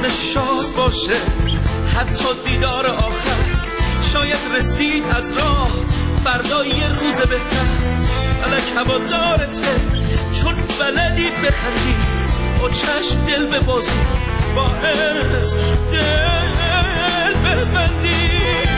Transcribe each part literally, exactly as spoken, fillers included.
شاد باشه، حتی دیدار آخر شاید رسید از راه، فردا یه روز بهتر. فلک هوادارته چون بلدی بخندی، با چشم دل ببازی، با عشق دل ببندی.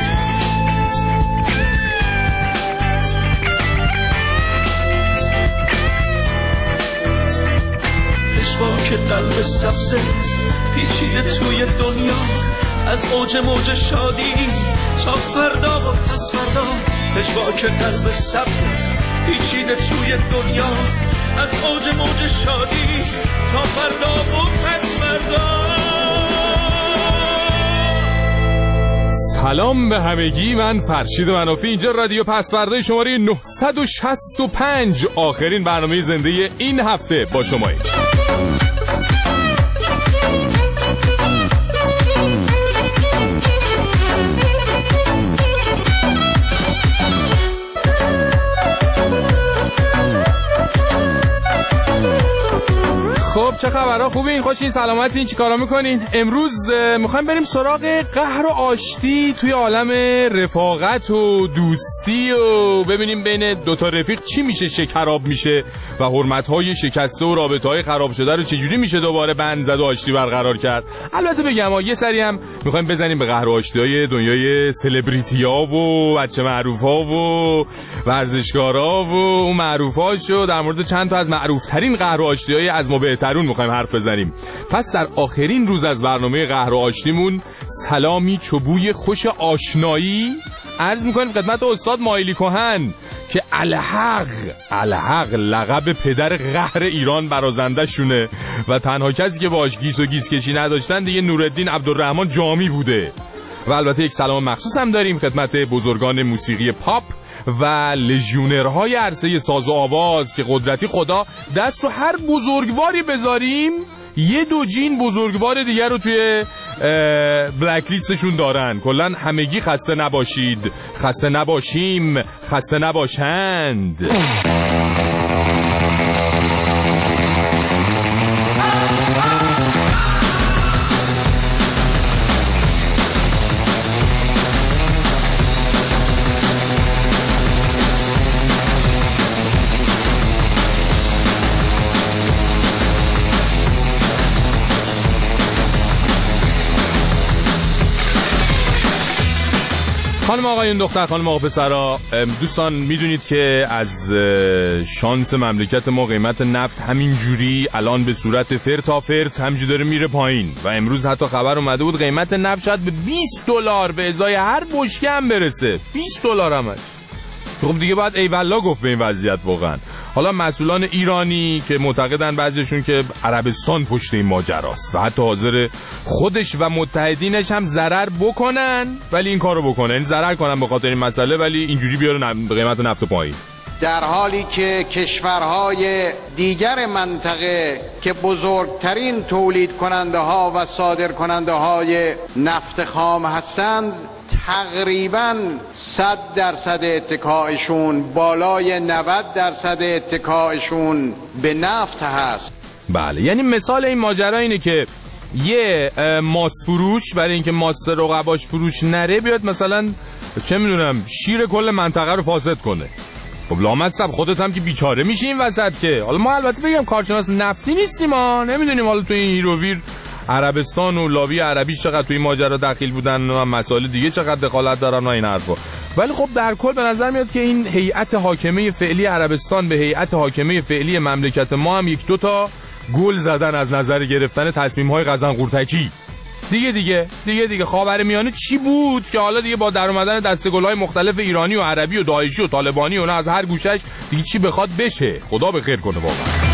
پشواک قلب سبزه پیچیده توی دنیا، از اوج موج شادی تا فردا و پس فردا. پشواک قلب سبزه پیچیده توی دنیا، از اوج موج شادی تا فردا و پس فردا. سلام به همگی، من فرشید منافی، اینجا رادیو پس فردا شماره نهصد و شصت و پنج، آخرین برنامه زنده این هفته با شمایی. خب چه خبرها؟ خوبین؟ خوشین؟ سلامتین؟ چی کارا میکنین؟ امروز میخوایم بریم سراغ قهر و آشتی توی عالم رفاقت و دوستی و ببینیم بین دوتا رفیق چی میشه شکراب میشه و حرمتهای شکسته و رابطهای خراب شده رو چجوری میشه دوباره بند زد و آشتی برقرار کرد. البته بگم یه سری هم میخوایم بزنیم به قهر و آشتیهای دنیای سلبریتی ها و بچه معروف ها و ورزشکارا و اون معروف هاشو در مورد چند تا از معروف ترین قهر و آشتیهای از ما ترون میخوایم حرف بزنیم. پس در آخرین روز از برنامه قهر و آشتیمون سلامی چوبوی خوش آشنایی عرض میکنیم خدمت استاد مایلی کهن که الحق الحق لقب پدر قهر ایران برازنده شونه و تنها کسی که باش گیس و گیس کشی نداشتن دیگه نورالدین عبدالرحمن جامی بوده. و البته یک سلام مخصوص هم داریم خدمت بزرگان موسیقی پاپ و لژیونرهای عرصه ساز و آواز که قدرتی خدا دست رو هر بزرگواری بذاریم یه دو جین بزرگوار دیگر رو توی بلک لیستشون دارن. کلن همگی خسته نباشید، خسته نباشیم، خسته نباشند. خانم آقایون، دختر خانم آقا پسرا، دوستان میدونید که از شانس مملکت ما قیمت نفت همین جوری الان به صورت فرتا فرت همینجوری داره میره پایین و امروز حتی خبر اومده بود قیمت نفت شاید به بیست دلار به ازای هر بشکه هم برسه. بیست دلار همش. خب دیگه باید ای والله گفت به این وضعیت واقعا. حالا مسئولان ایرانی که معتقدن بعضیشون که عربستان پشت این ماجراست و حتی حاضر خودش و متحدینش هم ضرر بکنن ولی این کارو بکنن، یعنی ضرر کنن به خاطر این مسئله ولی اینجوری بیارن قیمت نفت پایین، در حالی که کشورهای دیگر منطقه که بزرگترین تولید کننده ها و صادر کننده های نفت خام هستند تقریباً صد درصد اتکاعشون، بالای نود درصد اتکاعشون به نفت هست. بله، یعنی مثال این ماجرا اینه که یه ماس فروش برای اینکه ماس رقباش فروش نره بیاد مثلا چه میدونم شیر کل منطقه رو فاسد کنه. خب لامصب خودت هم که بیچاره میشی این وسط که. حالا ما البته بگم کارشناس نفتی نیستیم، ما نمیدونیم حالا تو این هیروویر عربستان و لابی عربی چقدر توی ماجرا دخیل بودن و مسائل دیگه چقدر دخالت دارن و این حرفا، ولی خب در کل به نظر میاد که این هیئت حاکمه فعلی عربستان به هیئت حاکمه فعلی مملکت ما هم یک دو تا گل زدن از نظر گرفتن تصمیم‌های قزنقورتکی. دیگه دیگه دیگه دیگه خاورمیانه چی بود که حالا دیگه با در اومدن دسته‌گل‌های مختلف ایرانی و عربی و داعشی و طالبانی و نه از هر گوشش دیگه چی بخواد بشه. خدا به خیر کنه واقعا.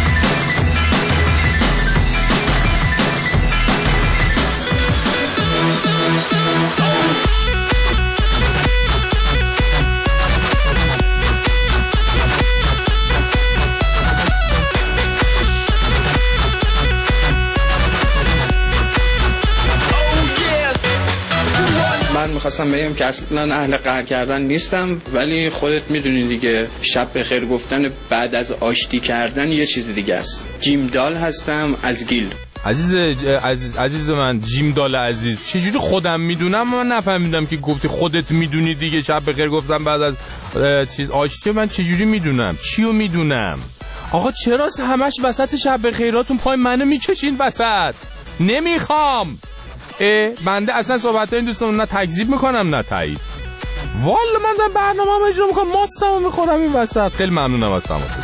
میخواستم بگم که اصلا اهل قهر کردن نیستم، ولی خودت میدونی دیگه شب بخیر گفتن بعد از آشتی کردن یه چیز دیگه است. جیم دال هستم از گیل. عزیز عزیز عزیز من جیمدال عزیز، چجوری خودم میدونم؟ من نفهمیدم که گفتی خودت میدونی دیگه. شب بخیر گفتم بعد از چیز آشتی. من چجوری میدونم؟ چیو میدونم؟ آقا چرا همش وسط شب بخیراتون پای منو میکشین وسط؟ نمیخوام. اه بنده اصلا صحبت این دوستان نه تکذیب میکنم نه تایید. والا من دارم برنامه‌ام اجرا میکنم، ماستمو میخورم این وسط. خیلی ممنونم از تماستون.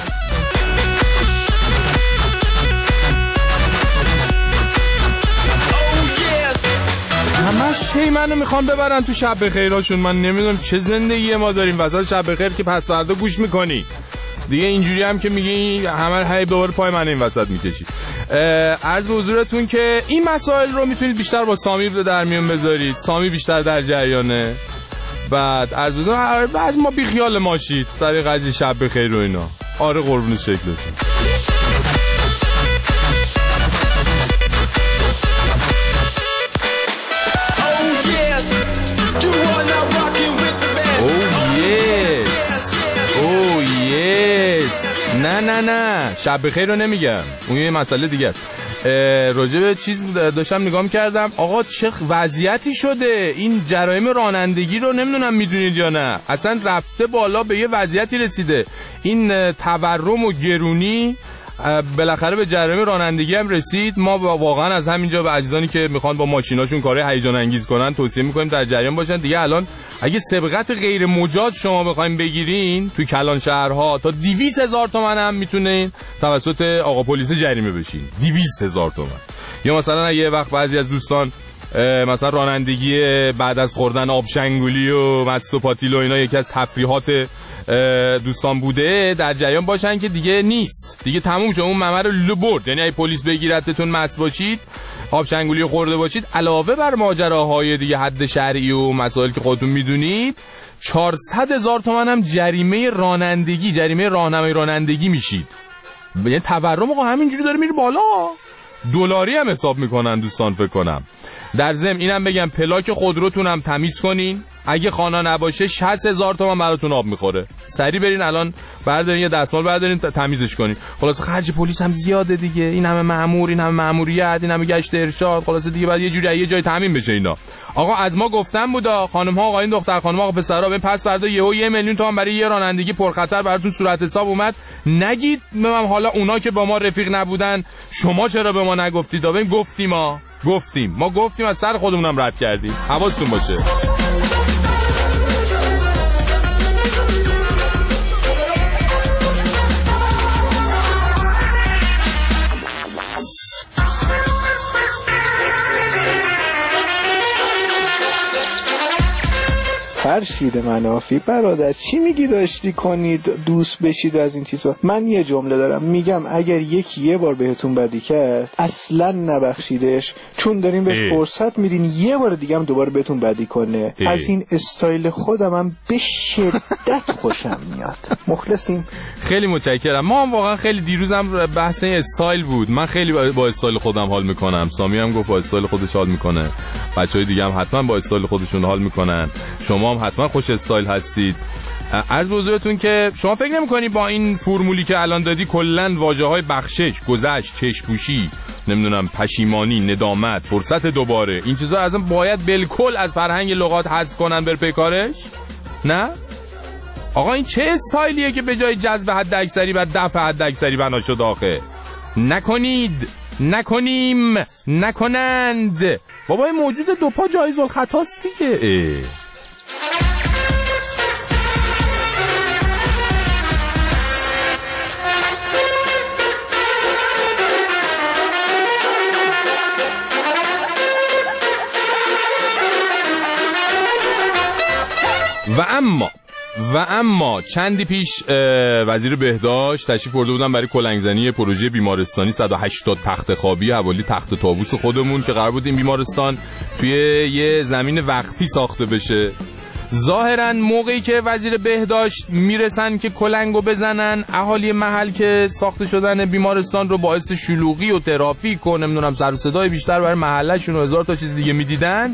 همش هی منو میخوان ببرن تو شب بخیراشون. من نمیدونم چه زندگی ما داریم وسط شب بخیر که پس فردا گوش میکنی دیگه. اینجوری هم که میگی همه هی دوباره پای من این وسط میکشی. عرض به حضورتون که این مسائل رو میتونید بیشتر با سامی در میون بذارید. سامی بیشتر در جریانه. بعد عرض به حضورتون بعد ما بی خیال ماشید سر قضیه شب بخیر و اینا. آره قربون شکلتون. نه نه نه شب بخیر رو نمیگم، اون یه مسئله دیگه است. راجع به چیز داشتم نگاه می‌کردم. آقا چه وضعیتی شده این جرایم رانندگی رو، نمیدونم میدونید یا نه، اصلا رفته بالا، به یه وضعیتی رسیده. این تورم و گرونی بالاخره به جرایم رانندگی هم رسید. ما واقعا از همینجا به عزیزانی که میخوان با ماشیناشون کارهای هیجان انگیز کنن توصیه میکنیم در جریان باشن دیگه. الان اگه سبقت غیر مجاز شما بخواید بگیرین تو کلان شهرها تا دویست هزار تومان هم میتونین توسط آقا پلیس جریمه بشین. دویست هزار تومان. یا مثلا اگه وقت بعضی از دوستان مثلا رانندگی بعد از خوردن آب شنگولی و مست و پاتیل و اینا یکی از تفریحات دوستان بوده، در جریان باشن که دیگه نیست، دیگه تموم شد. اون ممر رو برد. یعنی اگه پلیس بگیرتتون مست باشید، آب شنگولی خورده باشید، علاوه بر ماجراهای دیگه حد شرعی و مسائل که خودتون میدونید، چهارصد هزار تومان هم جریمه رانندگی، جریمه راهنمای رانندگی میشید. یعنی تورم آقا همینجوری داره میره بالا. دلاری هم حساب میکنن دوستان فکر کنم. در ضمن اینم بگم پلاک خودروتون هم تمیز کنین. اگه خانه نباشه شصت هزار تومان براتون آب میخوره. سری برین الان بردارین یه دستمال بردارین تمیزش کنین. خلاص خرج پلیس هم زیاده دیگه. این همه مأمور، این همه مأموریت، این همه گشت ارشاد، خلاص دیگه بعد یه جوری یه جای تامین بشه اینا. آقا از ما گفتن بودا خانم ها، آقایون، دختر خانم ها، پسرا، به پس فردا یهو یه میلیون تومان برای یه رانندگی پرخطر براتون صورت حساب اومد. نگید من حالا اونا که با ما رفیق نبودن شما چرا به ما نگفتید؟ ببین گفتیم ما گفتیم ما گفتیم از سر خودمونم رد کردیم. حواستون باشه. فرشید منافی برادر چی میگی داشتی کنید دوست بشید از این چیزا؟ من یه جمله دارم میگم اگر یکی یه بار بهتون بدی کرد اصلا نبخشیدش، چون داریم بهش فرصت میدین یه بار دیگه هم دوباره بهتون بدی کنه. ای. از این استایل خودم هم به شدت خوشم میاد. مخلصیم. خیلی متشکرم. ما هم واقعا خیلی دیروزم بحث این استایل بود. من خیلی با استایل خودم حال میکنم. سامی هم گفت با استایل خودش حال میکنه. بچهای دیگه هم حتما با استایل خودشون حال میکنن. شما هم حتما خوش استایل هستید. عرض به حضورتون که شما فکر نمی‌کنی با این فرمولی که الان دادی کلاً واژه‌های بخشش، گذشت، چشم‌پوشی، نمیدونم پشیمانی، ندامت، فرصت دوباره، این چیزا اصلا باید بالکل از فرهنگ لغات حذف کنن بر پیکارش؟ نه؟ آقا این چه استایلیه که به جای جذب حد اکثری بر دفع حد اکثری بنا شده آخه؟ نکنید، نکنیم، نکنند. بابا این موجود دو پا جایز الخطاست دیگه. اه. و اما و اما چندی پیش وزیر بهداشت تشریف برده بودن برای کلنگزنی پروژه بیمارستانی صد و هشتاد تخت خوابی حوالی تخت طاووس خودمون که قرار بود این بیمارستان توی یه زمین وقفی ساخته بشه. ظاهرا موقعی که وزیر بهداشت میرسن که کلنگو بزنن، اهالی محل که ساخته شدن بیمارستان رو باعث شلوغی و ترافیک و نمیدونم سر و صدای بیشتر برای محلشون و هزار تا چیز دیگه میدیدن،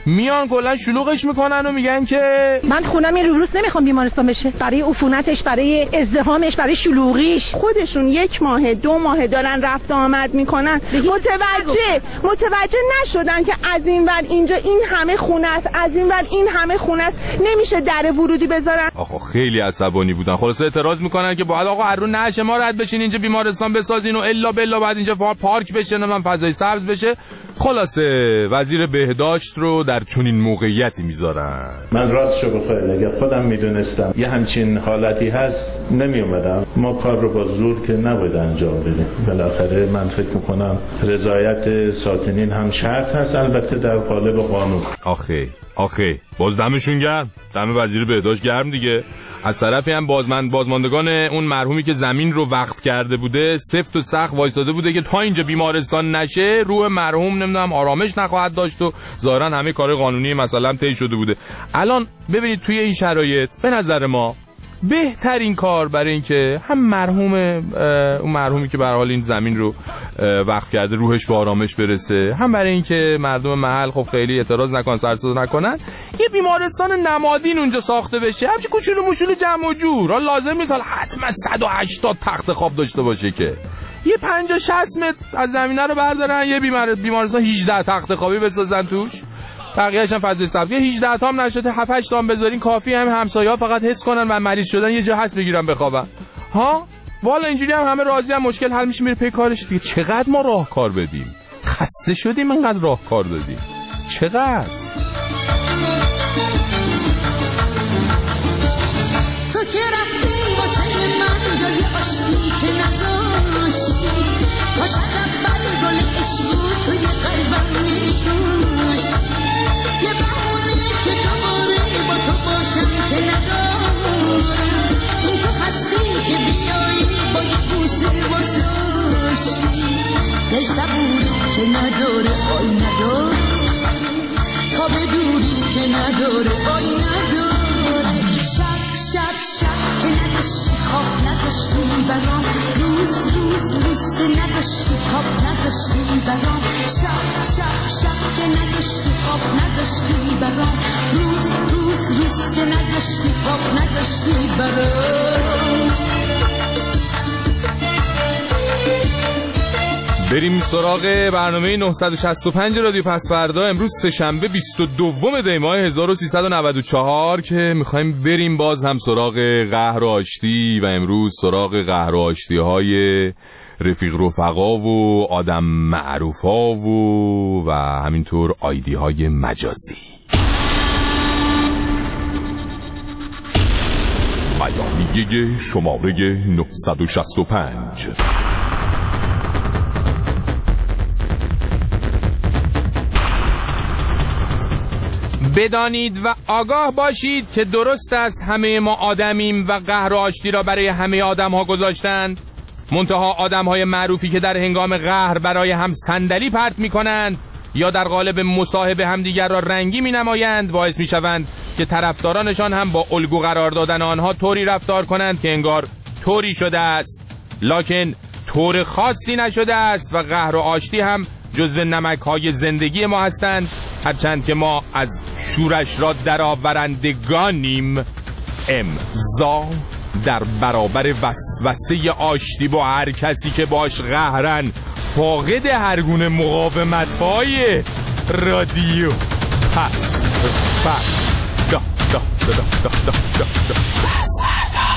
میان کلا شلوغش میکنن و میگن که من خونم این روز نمیخوام بیمارستان بشه، برای عفونتش، برای ازدحامش، برای شلوغیش. خودشون یک ماه دو ماه دارن رفت آمد میکنن، متوجه متوجه نشدن که از این ور اینجا این همه خونه است، از این ور این همه خونه است، نمیشه در ورودی بذارن. آخه خیلی عصبانی بودن. خلاصه اعتراض میکنن که باید آقا هرون نشه ما رد بشین اینجا بیمارستان بسازین و الا بلا بعد اینجا پارک بشه و من فضای سبز بشه. خلاصه وزیر بهداشت رو در چنین موقعیتی میذارن. من راستشو بخوام اگه خودم میدونستم یه همچین حالتی هست نمی اومدم. ما کار رو با زور که نباید انجام بدیم. بالاخره من فکر میکنم رضایت ساکنین هم شرط هست، البته در قالب قانون. آخه آخه باز دمشون گرم، دم وزیر بهداشت گرم دیگه. از طرفی هم بازمند بازماندگان اون مرحومی که زمین رو وقف کرده بوده سفت و سخت وایساده بوده که تا اینجا بیمارستان نشه روح مرحوم نمیدونم آرامش نخواهد داشت و ظاهرا همه کار قانونی مثلا طی شده بوده. الان ببینید توی این شرایط به نظر ما بهترین کار برای این که هم مرحوم اون مرحومی که به هر حال این زمین رو وقف کرده روحش به آرامش برسه، هم برای این که مردم محل خب خیلی اعتراض نکنن، سر صدا نکنن، یه بیمارستان نمادین اونجا ساخته بشه، همچین کوچولو موچولو جمع و جور. حالا لازم نیست حتما صد و هشتاد تخت خواب داشته باشه که یه پنجاه شصت متر از زمینه رو بردارن یه بیمار بیمارستان هجده تخت خوابی بسازن توش، بقیه‌اش هم فضای سبز. هجده تا هم نشده هفت هشت تا هم بذارین کافی، هم همسایه‌ها فقط حس کنن و مریض شدن یه جا هست بگیرن بخوابن. ها والا اینجوری هم همه راضی، هم مشکل حل میشه، میره پی کارش دیگه. چقدر ما راهکار بدیم، خسته شدیم اینقدر راهکار دادیم. چقدر تو که رفتی واسه من جای آشتی که نذاشتی، باش اول گل عشق توی قلبم نمی‌داشتی، یه بهونه که دوباره با تو باشم که ندارم، این تو هستی که بیایی با یه بوسه واساشتی، دل صبوری که نداره آی نداره، تا بدوری که نداره آی نداره، شب شب شب که نذاشتی خواب نذاشتی برام، روز روز روز که نذاشتی خواب نذاشتی برام، شب شب شب که نذاشتی خواب نذاشتی برام، روز روز روز که نذاشتی خواب نذاشتی برام. بریم سراغ برنامه نهصد و شصت و پنج رادیو پس فردا. امروز سه‌شنبه بیست و دوم دی ماه هزار و سیصد و نود و چهار که میخوایم بریم باز هم سراغ قهر و آشتی، و امروز سراغ قهر و آشتی های رفیق رفقا و آدم معروفا و و همینطور آیدی های مجازی. بیانیه شماره نهصد و شصت و پنج. بدانید و آگاه باشید که درست است همه ما آدمیم و قهر و آشتی را برای همه آدم ها گذاشتند، منتها آدم های معروفی که در هنگام قهر برای هم صندلی پرت می کنند یا در قالب مصاحبه همدیگر را رنگی می نمایند باعث می شوند که طرفدارانشان هم با الگو قرار دادن آنها طوری رفتار کنند که انگار طوری شده است، لکن طور خاصی نشده است و قهر و آشتی هم جزو نمک های زندگی ما هستند، هرچند که ما از شورش را درآورندگانیم. امضا در برابر وسوسه آشتی با هر کسی که باش قهرن، فاقد هر گونه مقاومت‌های رادیو پس فردا. دا دا دا دا دا دا دا. پس فردا.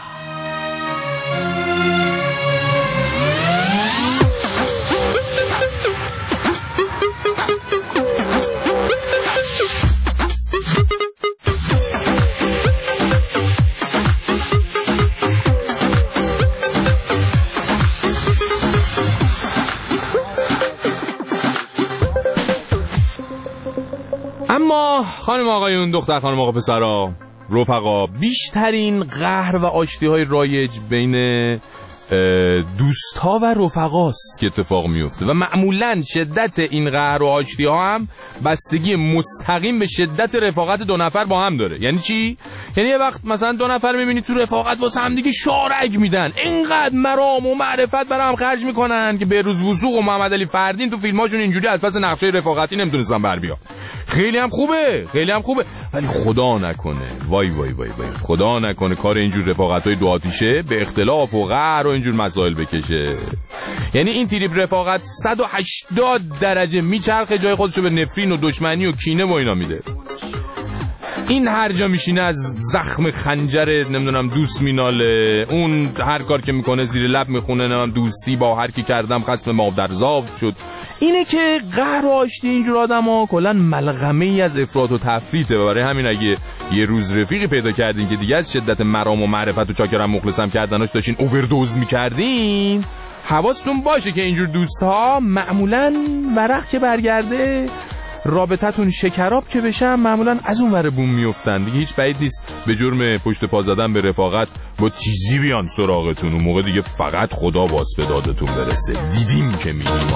اما خانم آقایون، دختر خانم آقا پسرا، رفقا، بیشترین قهر و آشتی های رایج بین دوست‌ها و رفقاست که اتفاق میفته و معمولاً شدت این قهر و آشتی‌ها هم بستگی مستقیم به شدت رفاقت دو نفر با هم داره. یعنی چی؟ یعنی یه وقت مثلا دو نفر می‌بینی تو رفاقت واسه هم دیگه شارک میدن، اینقدر مرام و معرفت برای هم خرج میکنن که بهروز وثوق و محمد علی فردین تو فیلماشون اینجوری از پس نقشه رفاقتی نمیتونستن بر بیان. خیلی هم خوبه، خیلی هم خوبه، ولی خدا نکنه، وای وای وای وای، خدا نکنه کار اینجور رفاقت‌های دو آتیشه به اختلاف و قهر و اینجور مسائل بکشه. یعنی این تریپ رفاقت صد و هشتاد درجه میچرخه، جای خودشو به نفرین و دشمنی و کینه و اینا میده. این هر جا میشینه از زخم خنجر نمیدونم دوست میناله، اون هر کار که میکنه زیر لب میخونه نمیدونم دوستی با هر کی کردم خصم مادرزاد شد. اینه که قهر و آشتی اینجور آدما کلا ملغمه ای از افراط و تفریطه و برای همین اگه یه روز رفیقی پیدا کردین که دیگه از شدت مرام و معرفت و چاکرم مخلصم کردناش داشتین اووردوز میکردین، حواستون باشه که اینجور دوستها معمولاً ورق که برگرده رابطتون شکراب که بشن معمولا از اون ور بوم میافتن دیگه. هیچ بعید نیست به جرم پشت پا زدن به رفاقت با تیزی بیان سراغتون، اون موقع دیگه فقط خدا باز به دادتون برسه. دیدیم که میگیم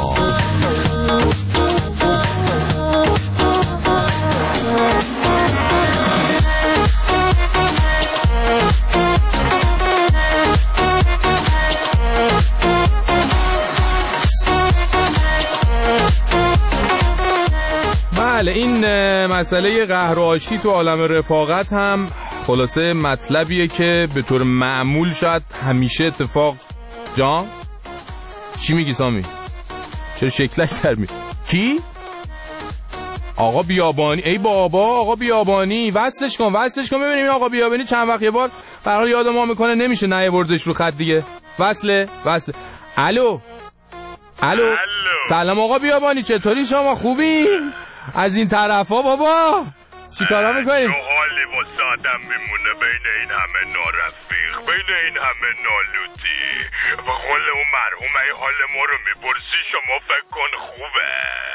بله. این مسئله قهر و آشتی تو عالم رفاقت هم خلاصه مطلبیه که به طور معمول شاید همیشه اتفاق جان چی میگی سامی؟ چرا شکلک در می کی؟ آقا بیابانی. ای بابا آقا بیابانی وصلش کن وصلش کن ببینیم. آقا بیابانی چند وقت یه بار برای یاد ما میکنه نمیشه نه وردش رو خط دیگه. وصله وصله. الو الو سلام آقا بیابانی، چطوری شما؟ خوبی؟ از این طرفا بابا چی کارا میکنیم؟ چه حالی واسه آدم میمونه بین این همه نارفیق، بین این همه نالوتی و قول اون مرحوم ای حال ما رو میپرسی شما فکر کن خوبه.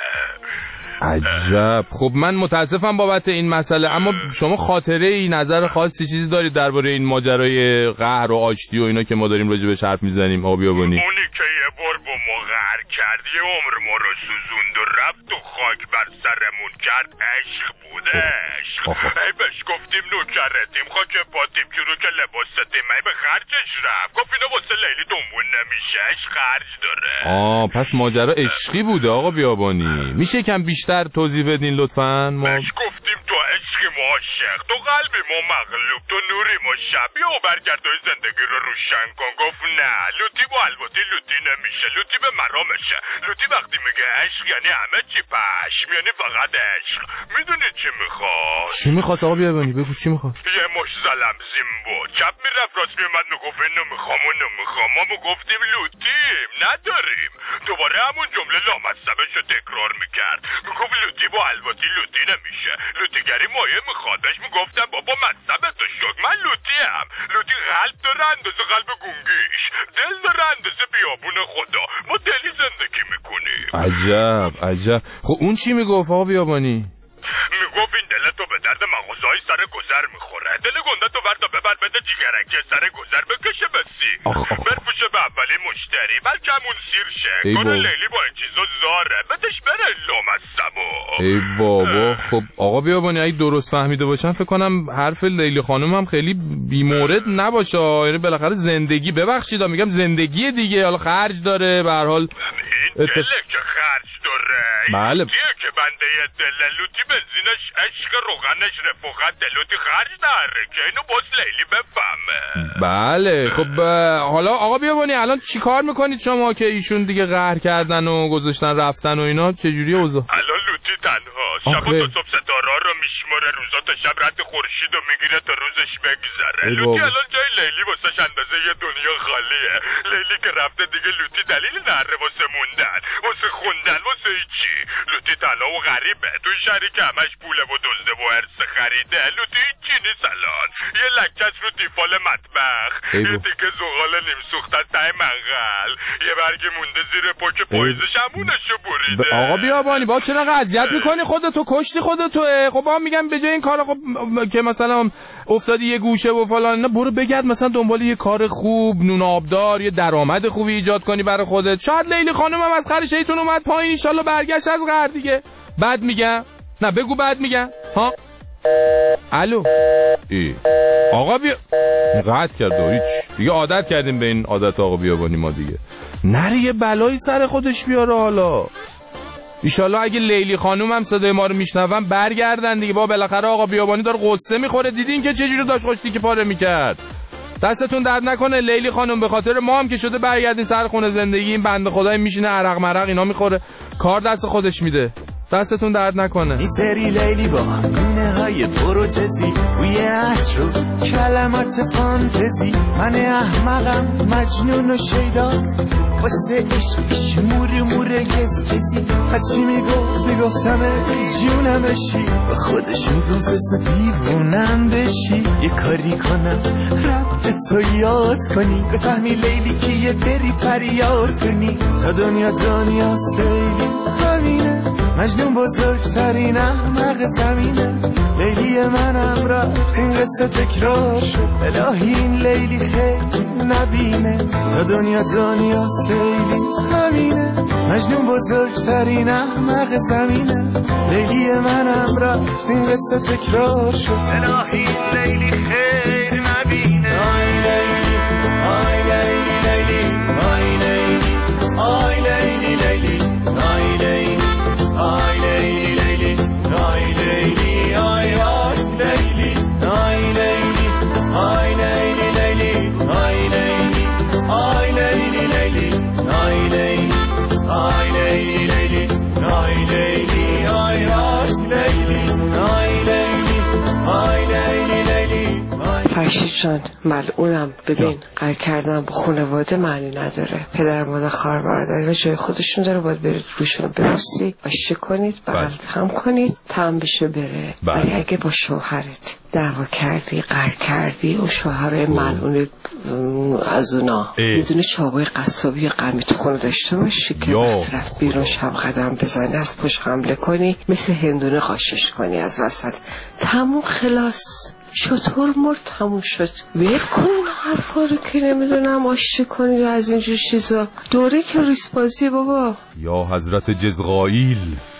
عجب. خب من متاسفم بابت این مسئله، اما شما خاطره ای نظر خاصی چیزی دارید درباره این ماجرای قهر و آشتی و اینا که ما داریم راجع بهش حرف میزنیم آقا بیابانی؟ اونی که یه بار با ما قهر کرد یه عمر ما رو سوزوند و رفت و خاک بر سرمون کرد عشق بوده. عشق ای بهش گفتیم نوکرتیم خاک پاتیم که رو که لباستیم ای به خرجش رفت گفت اینو واسه لیلی دنبون نمیشه عشق خرج داره. آه پس ماجرا عشقی بوده آقا بیابانی. میشه کم بیشتر توضیح بدین لطفاً؟ ما بهش گفتیم تو عشقی ما عاشق، تو قلبی ما مغلوب، تو نوری ما شبیه و برگردای زندگی رو روشن کن. گفت نه لوتی با الواتی لوتی نمیشه، لوتی به مرامشه. لوتی وقتی میگه عشق یعنی همه چی پشم، یعنی فقط عشق. میدونی چی میخواد؟ چی میخواد آقا بیابانی؟ بگو چی میخواد؟ یه مش زلم زیمبو چپ میرفت راست میومد میگفت اینو میخوام اونو میخوام. ما میگفتیم لوتیم نداریم. دوباره همون جمله لامصبش رو تکرار میکرد میگفت لوتی با الواتی لوتی نمیشه، لوتیگری مایه میخواد. بهش میگفتم بابا مصبت تو شک من لوتی هم. لوتی قلب داره اندازه قلب گونگیش، دل داره اندازه بیابون خدا. ما دلی زندگی میکنیم. عجب عجب. خب اون چی میگفت آقا بیابانی؟ میگفت این دلتو به درد مغازهای سر گذر میخوره، دل گندتو بردا ببر بده جیگرکی سر گذر بکشه بسی برفوشه به اولی مشتری بلکه همون سیر شه. کار لیلی با این چیزا زاره بدش بره لامصبو. ای بابا. خب آقا بیابانی اگه درست فهمیده باشم فکر کنم حرف لیلی خانم هم خیلی بیمورد نباشه. یعنی بالاخره زندگی ببخشید میگم زندگی دیگه حالا خرج داره به هر حال. این دله که خرج داره بله که بنده دله لوتی بنزینش عشق روغنش رفاقت دلوتی خرج داره که اینو باز لیلی بفهمه. بله خب حالا آقا بیابانی الان چی کار میکنید شما که ایشون دیگه قهر کردن و گذاشتن رفتن و اینا؟ چجوری اوضاع؟ الان لوتی تنها شب و تا صبح ستاره رو میشماره، روزا تا شب رد خورشید رو میگیره تا روزش بگذره. لوتی الان جای لیلی واسش اندازه یه دنیا خالیه. لیلی که رفته دیگه لوتی دلیل نره واسه موندن، واسه خوندن، واسه هیچی. لوتی تنها و غریبه تو شهری که همش پوله و دزده و ارث خریده. لوتی هیچی نگینی سلان، یه لکت رو دیفال مطبخ، یه تیکه زغال نیم سوخت از ته منقل، یه برگ مونده زیر پاک پاییزش همونشو بریده. آقا بیابانی با چرا اذیت میکنی خودتو؟ کشتی خودتو. خب با میگم به جای این کارا خب که مثلا افتادی یه گوشه و فلان نه، برو بگرد مثلا دنبال یه کار خوب، نون آبدار، یه درآمد خوبی ایجاد کنی برای خودت. شاید لیلی خانم هم از خرش ایتون اومد پایین، ان شاءالله برگشت از قهر دیگه. بد میگم؟ نه بگو بد میگم. ها الو ای آقا بیا قطع کرد و هیچ دیگه عادت کردیم به این عادت آقا بیابانی ما دیگه. نره یه بلایی سر خودش بیاره حالا. ایشالله اگه لیلی خانوم هم صدای ما رو میشنون برگردن دیگه. با بالاخره آقا بیابانی داره قصه میخوره. دیدین که چجوری داشت خوشتی که پاره میکرد. دستتون درد نکنه لیلی خانوم، به خاطر ما هم که شده برگردین سر خونه زندگی. این بنده خدای میشینه عرق مرق اینا میخوره، کار دست خودش میده. دستتون درد نکنه. این سری لیلی با گونه های پروتزی توی عطر و کلمات فانتزی، من احمقم مجنون و شیدا واسه عشقش مور مور کس کسی. هرچی میگفت میگفتم جونمشی، با خودش میگفت بسا دیوونم بشی. یه کاری کنم رب تو یاد کنی، بفهمی لیلی کیه بری فریاد کنی. تا دنیا دنیاست لیلی همینه، مجنون بزرگترین احمق زمینه. لیلی منم رفت این قصه تکرار شد، الهی این لیلی خیلی نبینه. تا دنیا دنیاست لیلی همینه، مجنون بزرگترین احمق زمینه. لیلی منم رفت این قصه تکرار شد، الهی این لیلی خیلی نبینه. آی لیلی آی لیلی لیلی آی لیلی آی لیلی لیلی آی لیلی آی لیلی لیلی آی لیلی آی آی لیلی آی لیلی آی لیلی لیلی آی لیلی آی لیلی لیلی آی لیلی آی لیلی لیلی آی لیلی آی آی لیلی آی لیلی آی لیلی لیلی. فرشید جان ملعونم، ببین قرار کردن با خانواده معنی نداره. پدر مادر خواهر برادر و جای خودشون داره، باید برید روشون رو ببوسی، آشتی کنید، بغل هم کنید، تم بشه بره. ولی اگه با شوهرت دعوا کردی، قهر کردی، اون شوهر ملعون از اونا یه دونه چاقوی قصابی قمی تو خونه داشته باشی که وقت رفت بیرون شب قدم بزنی از پشت حمله کنی، مثل هندونه قاشش کنی از وسط. تموم خلاص، شطور مرد، تموم شد. ول کن حرفا رو که نمیدونم آشتی کنید و از اینجور چیزا. دوره تروریست بازی بابا. یا حضرت جزغائیل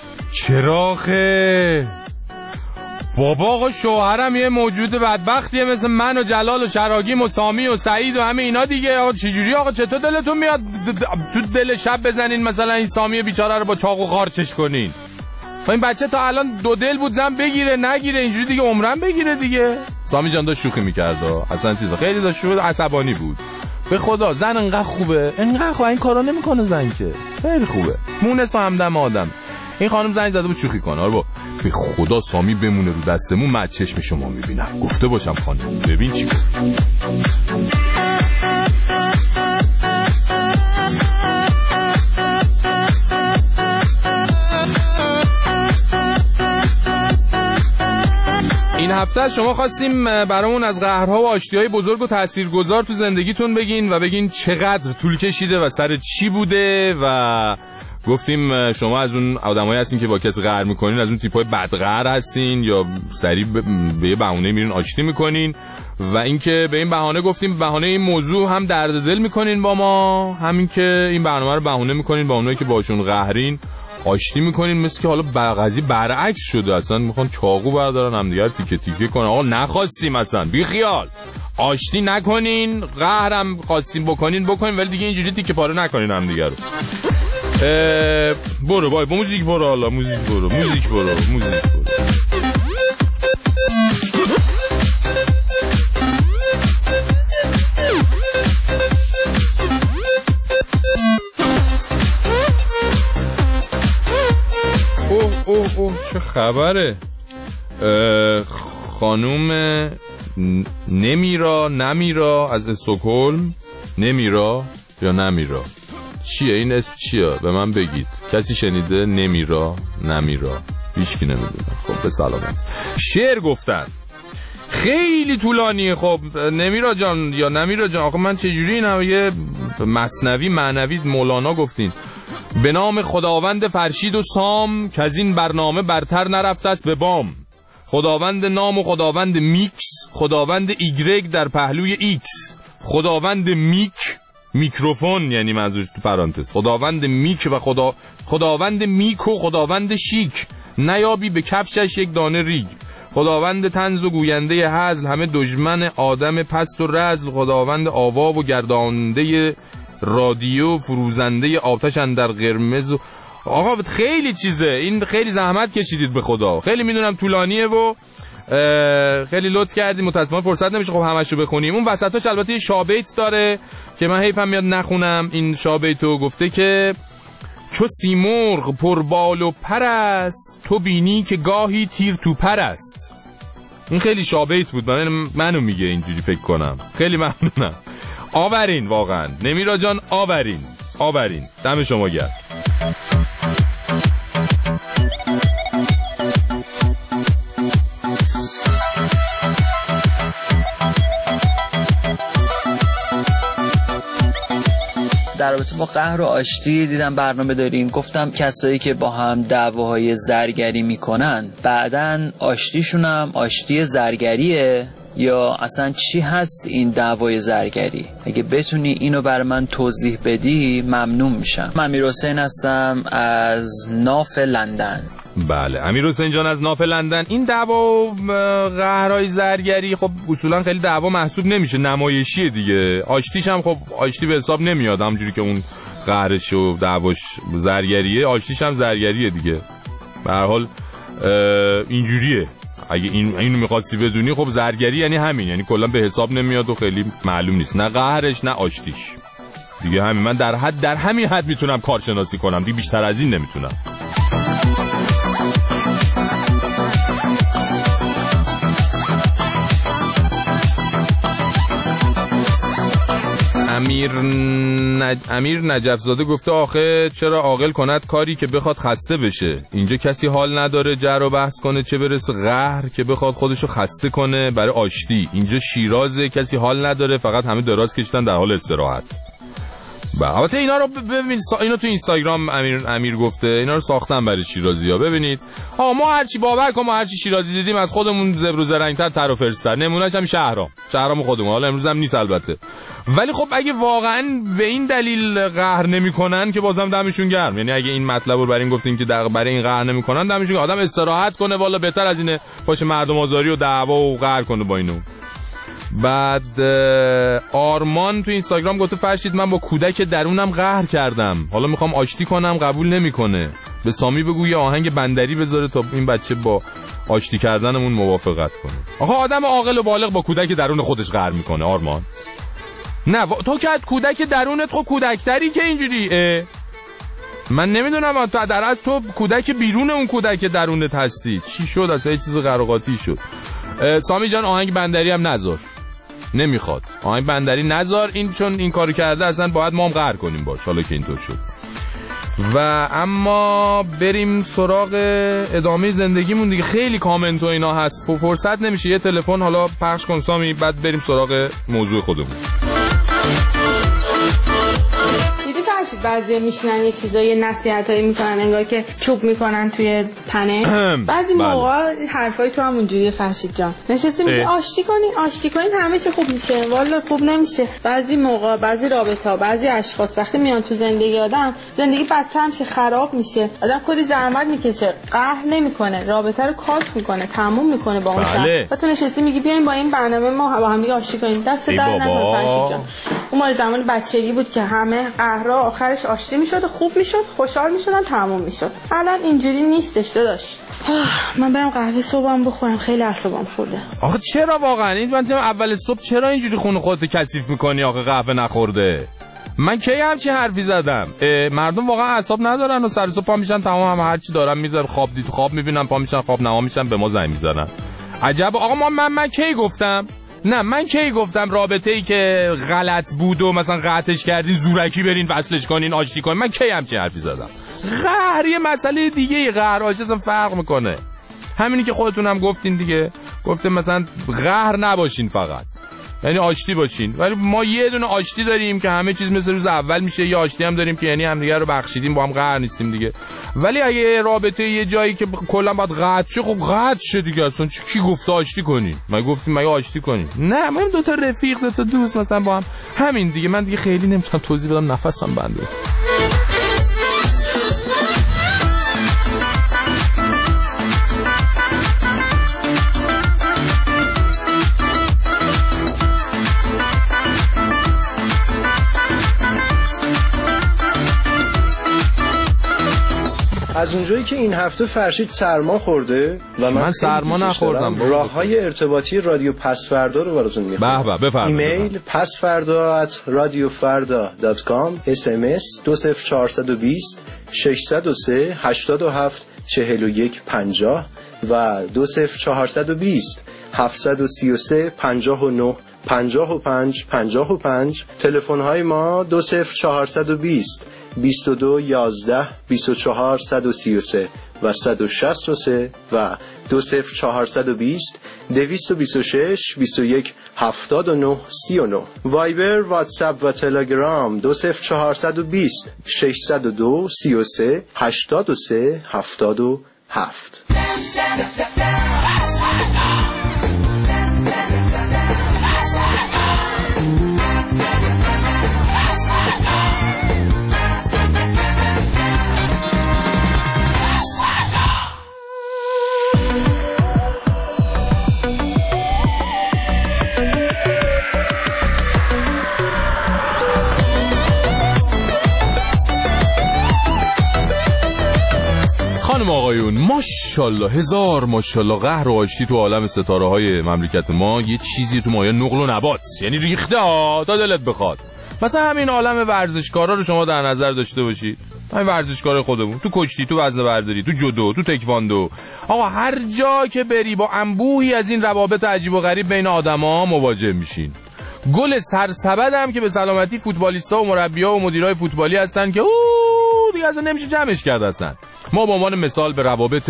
چراخه بابا. آقا شوهرم یه موجود بدبختیه مثل من و جلال و شراگیم و سامی و سعید و همه اینا دیگه. آقا چجوری آقا چطور دلتون میاد تو دل شب بزنین مثلا این سامی بیچاره رو با چاقو خارچش کنین؟ این بچه تا الان دو دل بود زن بگیره نگیره، اینجوری دیگه عمرن بگیره دیگه. سامی جان داشت شوخی میکرد اصلا چیزا خیلی داشت شوخی، عصبانی بود. به خدا زن انقدر خوبه، انقدر خوبه، این کارا نمیکنه زن که خیلی خوبه، مونس و همدم آدم. این خانم زنگ زده بود شوخی کنه. آره به خدا سامی بمونه رو دستمون، من چشم شما میبینم. گفته باشم خانم ببین چی گفت. این هفته از شما خواستیم برامون از قهرها و آشتی‌های بزرگ و تاثیرگذار تو زندگیتون بگین و بگین چقدر طول کشیده و سر چی بوده. و گفتیم شما از اون آدمایی هستین که با کسی قهر میکنین، از اون تیپای بدقهر هستین یا سریع به یه بهونه میرین آشتی میکنین. و اینکه به این بهانه گفتیم بهانه این موضوع هم درد دل میکنین با ما، همین که این برنامه رو بهونه میکنین با اونایی که باشون قهرین آشتی میکنین. مثل که حالا قضیه برعکس شده، اصلا میخوان چاقو بردارن همدیگه تیکه تیکه کنن. آقا نخواستیم اصلا، بی خیال آشتی نکنین، قهرم خواستیم بکنین بکنین، ولی دیگه اینجوری تیکه پاره نکنین همدیگه رو. برو بای با موزیک برو، حالا موزیک برو موزیک برو موزیک برو. اوه اوه اوه چه خبره؟ خانوم نمیرا نمیرا از استکهلم. نمیرا یا نمیرا چیه این اسم چیه؟ به من بگید. کسی شنیده؟ نمیرا نمیرا هیچکی نمیدونه. خب به سلامت. شعر گفتن خیلی طولانیه. خب نمیرا جان یا نمیرا جان، آقا من چجوری اینم یه مثنوی معنوی مولانا گفتین. به نام خداوند فرشید و سام که از این برنامه برتر نرفته است به بام. خداوند نام و خداوند میکس، خداوند ایگرگ در پهلوی ایکس، خداوند میک میکروفون یعنی منظورش تو پرانتز، خداوند میک و خدا خداوند میک و خداوند شیک، نیابی به کفشش یک دانه ریگ. خداوند طنز و گوینده هزل، همه دشمن آدم پست و رزل. خداوند آوا و گردانده رادیو، فروزنده آتش اندر قرمز. آقا خیلی چیزه این، خیلی زحمت کشیدید به خدا. خیلی میدونم طولانیه و خیلی لطف کردیم، متاسفانه فرصت نمیشه خب همشو بخونیم. اون وسطاش البته یه شابیت داره که من حیفم میاد نخونم. این شابیتو گفته که چو سیمرغ پر بال و پر است، تو بینی که گاهی تیر تو پر است. این خیلی شابیت بود، من منو میگه اینجوری فکر کنم. خیلی ممنونم. آورین واقعا نمیرا جان، آورین آورین، دم شما گرم. در رابطه با قهر و آشتی دیدم برنامه دارین، گفتم کسایی که با هم دعواهای زرگری میکنن بعدن آشتیشون هم آشتی زرگریه یا اصلا چی هست این دعوای زرگری؟ اگه بتونی اینو بر من توضیح بدی ممنون میشم. من امیر حسین هستم از ناف لندن. بله امیر حسین جان از ناف لندن. این دعوا قهرهای زرگری خب اصولا خیلی دعوا محسوب نمیشه، نمایشیه دیگه. آشتیش هم خب آشتی به حساب نمیاد، همونجوری که اون قهرش و دعواش زرگریه، آشتیش هم زرگریه دیگه. به هر حال اینجوریه. اگه این اینو می‌خواستی بدونی خب زرگری یعنی همین، یعنی کلا به حساب نمیاد و خیلی معلوم نیست، نه قهرش نه آشتیش دیگه. همین من در حد در همین حد میتونم کارشناسی کنم دیگه، بیشتر از این نمیتونم. امیر نج... امیر نجف زاده گفته آخه چرا عاقل کند کاری که بخواد خسته بشه؟ اینجا کسی حال نداره جر و بحث کنه، چه برسه قهر که بخواد خودشو خسته کنه برای آشتی. اینجا شیرازه، کسی حال نداره، فقط همه دراز کشیدن در حال استراحت. البته اینا رو ببینید، اینا تو اینستاگرام امیر امیر گفته اینا رو ساختن برای شیرازی‌ها. ببینید ها، ما هرچی باور کن ما هرچی شیرازی دیدیم از خودمون زبر و زرنگ‌تر تر و فرستر. نمونهش هم شهرام شهرام خودمون، حالا امروز هم نیست البته. ولی خب اگه واقعا به این دلیل قهر نمی‌کنن که بازم دمشون گرم. یعنی اگه این مطلب رو برای این گفتین که برای این قهر نمی‌کنن، دمشون آدم استراحت کنه، والا بهتر از اینه باشه مردم آزاری و دعوا و قهر کنه با اینو. بعد آرمان تو اینستاگرام گفته فرشید من با کودک درونم قهر کردم، حالا میخوام آشتی کنم قبول نمیکنه. به سامی بگو یه آهنگ بندری بذاره تا این بچه با آشتی کردنمون موافقت کنه. آخه آدم عاقل و بالغ با کودک درون خودش قهر میکنه آرمان؟ نه تو که کودک درونت خب کودکتری که اینجوری. من نمیدونم تو در از تو کودک بیرون اون کودک درونت هستی. چی شد اصلا؟ یه چیز قراقاتی شد. سامی جان آهنگ بندری هم نذار، نمیخواد آهنگ بندری نذار این، چون این کارو کرده اصلا باید ما هم قهر کنیم باش، حالا که اینطور شد. و اما بریم سراغ ادامه زندگیمون دیگه. خیلی کامنت و اینا هست، فرصت نمیشه. یه تلفن حالا پخش کن سامی، بعد بریم سراغ موضوع خودمون. بعضی میشینن یه چیزایی نصیحتایی میکنن انگار که چوب میکنن توی تنه. بعضی موقع حرفای تو هم اونجوریه فرشید جان، نشستی میگی آشتی کنین آشتی کنین همه چی خوب میشه، والا خوب نمیشه. بعضی موقع بعضی رابطه‌ها بعضی اشخاص وقتی میان تو زندگی آدم، زندگی بدتر میشه، خراب میشه، آدم کلی زحمت میکشه، قهر نمیکنه، رابطه رو کات میکنه، تموم میکنه با اون شخص. و تو نشستی میگی بیاین با این برنامه ما با هم دیگه آشتی کنیم. دست در نکن فرشید جان. اون مال زمان بچگی بود که همه قهرها آخرش آشتی میشد، خوب میشد، خوشحال میشدن، تموم میشد. الان اینجوری نیستش داداش. من برم قهوه صبحم بخورم، خیلی اعصابم خورده. آخه چرا واقعا این من اول صبح چرا اینجوری خون خودت کثیف میکنی؟ آخه قهوه نخورده من کی همچی حرفی زدم؟ مردم واقعا اعصاب ندارن و سر صبح پا میشن تمام هم هر چی دارن میذارن، خواب دید خواب میبینن، پا میشن خواب نما میشن، به ما زنگ میزنن. عجب آقا ما من من کی گفتم؟ نه من کی گفتم رابطه‌ای که غلط بود و مثلا قطعش کردین زورکی برین وصلش کنین آشتی کنین؟ من کی همچین حرفی زدم؟ قهر یه مسئله دیگه، قهر آشتی اصلا فرق میکنه. همینی که خودتون هم گفتین دیگه. گفته مثلا قهر نباشین، فقط یعنی آشتی باشین. ولی ما یه دونه آشتی داریم که همه چیز مثل روز اول میشه، یه آشتی هم داریم که یعنی همدیگه رو بخشیدیم، با هم قهر نیستیم دیگه. ولی اگه رابطه یه جایی که کلا باید قطع شه، خب قطع شه دیگه. اصلا کی گفته آشتی کنی؟ ما گفتیم مگه آشتی کنی؟ نه، ما دو تا رفیق، دو تا دوست مثلا با هم همین دیگه. من دیگه خیلی نمیتونم توضیح بدم، نفسم بنده. از اونجایی که این هفته فرشید سرما خورده و من, من سرما نخوردم، راههای ارتباطی رادیو پسفردا رو براتون میخونم. به به بفرمایید. ایمیل پسفردا ات رادیوفردا دات کام، اس ام اس دو صفر چهار دو صفر شش صفر سه هشت هفت چهل و یک پنجاه و دو صفر چهار دو صفر هفت سه سه پنجاه و نه پنجاه و پنج پنجاه و پنج. تلفن های ما دو صفر چهار دو صفر بیست و دو یازده بیست و چهار صد و سی و سه و صد و شصت و سه و دو صفر چهار دو صفر دویست و بیست و شش بیست و یک هفتاد و نه سی و نه. وایبر، واتساپ و تلگرام دو صفر چهار دو صفر شش صفر دو سی و سه هشتاد و سه هفتاد و هفت. خانم آقایون، ماشاءالله، هزار ماشاءالله، قهر و آشتی تو عالم ستاره های مملکت ما یه چیزی تو مایه نقل و نبات، یعنی ریخته ها تا دلت بخواد. مثلا همین عالم ورزشکارا رو شما در نظر داشته باشید. همین ورزشکار خودمون، تو کشتی، تو وزنه برداری، تو جودو، تو تکواندو، آقا هر جا که بری با انبوهی از این روابط عجیب و غریب بین آدما مواجه میشین. گل سرسبد هم که به سلامتی فوتبالیستا و مربی‌ها و مدیرای فوتبالی هستن که اوه دیگه اصلا نمیشه جمعش کرد. اصلا ما به عنوان مثال به روابط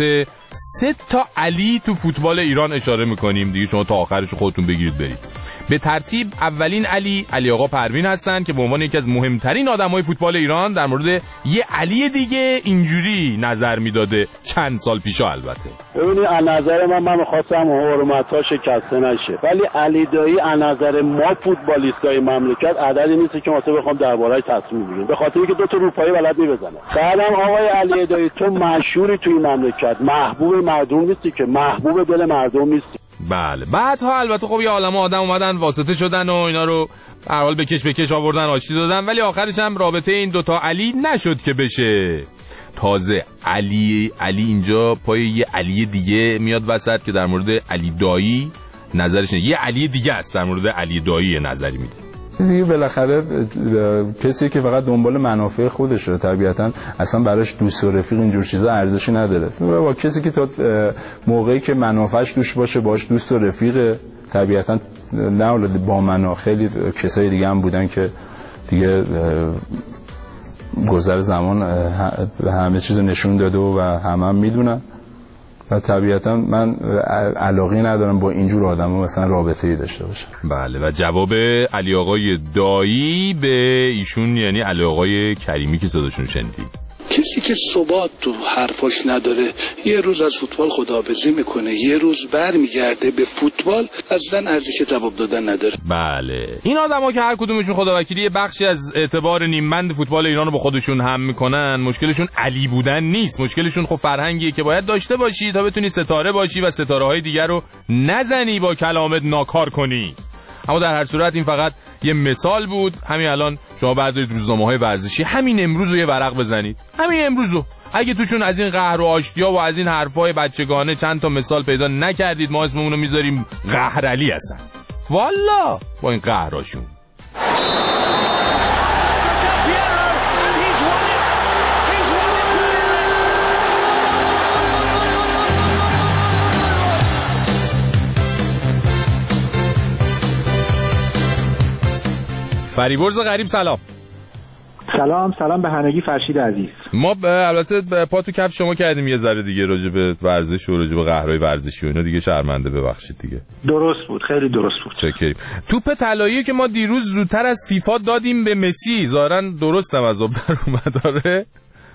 سه تا علی تو فوتبال ایران اشاره میکنیم دیگه، شما تا آخرش خودتون بگیرید برید. به ترتیب اولین علی، علی آقا پروین هستن که به عنوان یکی از مهمترین آدمای فوتبال ایران در مورد یه علی دیگه اینجوری نظر میداده چند سال پیشا. البته ببینید از نظر من من خواستم حرمت‌ها شکسته نشه، ولی علی دایی از نظر ما فوتبالیستای مملکت عددی نیست که واسه بخوام درباره‌اش تصمیم بگیرم، به خاطر اینکه دو تا روپایی بلد می‌بزنه. بعدم آقای علی دایی تو مشهوری توی مملکت، محبوب مردم نیستی که، محبوب دل مردم نیستی. بله بعدها البته خب یه عالمه آدم اومدن واسطه شدن و اینا رو به هر حال بکش بکش آوردن، آشتی دادن، ولی آخرش هم رابطه این دوتا علی نشد که بشه. تازه علی علی اینجا پای یه علی دیگه میاد وسط که در مورد علی دایی نظرش نه. یه علی دیگه است در مورد علی دایی نظری میده. دیگه بالاخره کسی که فقط دنبال منافع خودشه طبیعتا اصلا براش دوست و رفیق اینجور چیزا ارزشی نداره. با کسی که تا موقعی که منافعش دوش باشه باش دوست و رفیق، طبیعتا نه با من، خیلی کسای دیگه هم بودن که دیگه گذر زمان همه چیزو نشون داده و همه هم میدونن و طبیعتا من علاقه ندارم با اینجور آدما مثلا رابطه‌ای داشته باشم. بله و جواب علی آقای دایی به ایشون یعنی علی آقای کریمی که صداشون شنیدید. کسی که ثبات تو حرفاش نداره یه روز از فوتبال خداحافظی میکنه، یه روز برمیگرده به فوتبال، اصلا ارزش جواب دادن نداره. بله این آدما که هر کدومشون خداوکیلی بخشی از اعتبار نیمبند فوتبال ایران رو با خودشون هم میکنن، مشکلشون علی بودن نیست، مشکلشون خب فرهنگیه که باید داشته باشی تا بتونی ستاره باشی و ستاره های دیگر رو نزنی، با کلامت ناکار کنی. اما در هر صورت این فقط یه مثال بود. همین الان شما بردارید روزنامه‌های ورزشی همین امروز رو یه ورق بزنید، همین امروز رو، اگه توشون از این قهر و آشتی‌ها و از این حرفای بچگانه چند تا مثال پیدا نکردید، ما اسممون رو میذاریم قهر علی هستن. والا با این قهراشون. فریبرز غریب سلام. سلام سلام به همگی. فرشید عزیز، ما البته پا تو کف شما کردیم یه ذره دیگه راجع به ورزش و راجع به قهرهای ورزشی و اینا دیگه، شرمنده ببخشید دیگه. درست بود، خیلی درست بود. چکریم. توپ طلایی که ما دیروز زودتر از فیفا دادیم به مسی، ظاهرا درستم از آب در اومد. آره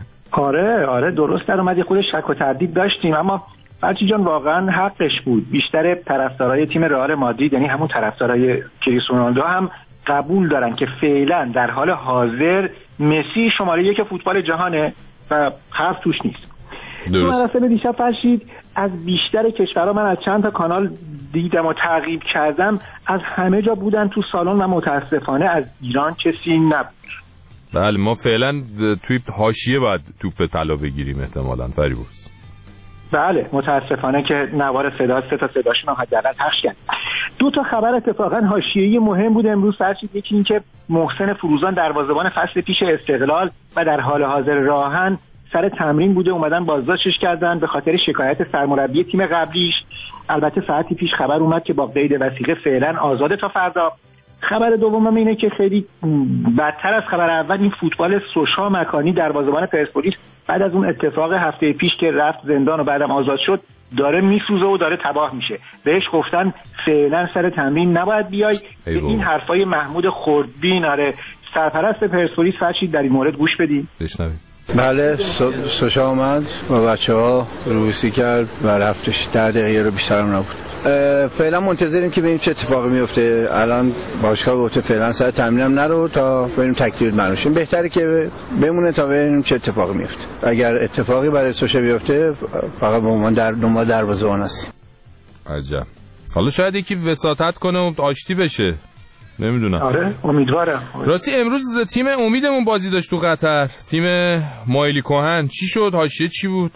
آره آره درست در اومد. خود شک و تردید داشتیم اما فرشید جان واقعا حقش بود. بیشتر طرفدارای تیم رئال مادرید، یعنی همون طرفدارای کریستیانو رونالدو، هم قبول دارن که فعلا در حال حاضر مسی شماره یک فوتبال جهانه و حرف توش نیست. تو مراسم دیشب فرشید از بیشتر کشورها من از چند تا کانال دیدم و تعقیب کردم، از همه جا بودن تو سالن و متاسفانه از ایران کسی نبود. بله ما فعلا توی حاشیه باید توپ طلا بگیریم احتمالاً فریبرز. بله متاسفانه که نوار صدا سه تا صداشون هم حداقل پخش کرد. دو تا خبر اتفاقا حاشیه‌ای مهم بود امروز فرشید. یکی این که محسن فروزان دروازه‌بان فصل پیش استقلال و در حال حاضر راهن سر تمرین بوده، اومدن بازداشتش کردن به خاطر شکایت سرمربی تیم قبلیش. البته ساعتی پیش خبر اومد که با قید وثیقه فعلا آزاده تا فردا. خبر دومم اینه که خیلی بدتر از خبر اول، این فوتبال سوشا مکانی دروازه‌بان پرسپولیس بعد از اون اتفاق هفته پیش که رفت زندان و بعدم آزاد شد داره میسوزه و داره تباه میشه. بهش گفتن فعلا سر تمرین نباید بیای. این حرفای محمود خردبین آره سرپرست پرسپولیس فرشید در این مورد گوش بدید. بشنوید. بله سوشا آمد و بچه ها روسی کرد و رفتش. در دقیقه رو بیشتر هم نبود. فعلا منتظریم که ببینیم چه اتفاقی میفته. الان باشگاه گفته فعلا سر تمرینم نرو تا ببینیم تکلیف معلوم. بهتره که بمونه تا ببینیم چه اتفاقی میفته. اگر اتفاقی برای سوشا بیفته فقط به عنوان در دنبال دروازه‌بان است. عجب. حالا شاید یکی وساطت کنه و آشتی بشه. نمیدونم. آره امیدوارم. راستی امروز تیم امیدمون بازی داشت تو قطر، تیم مایلی کوهن. چی شد؟ حاشیه چی بود؟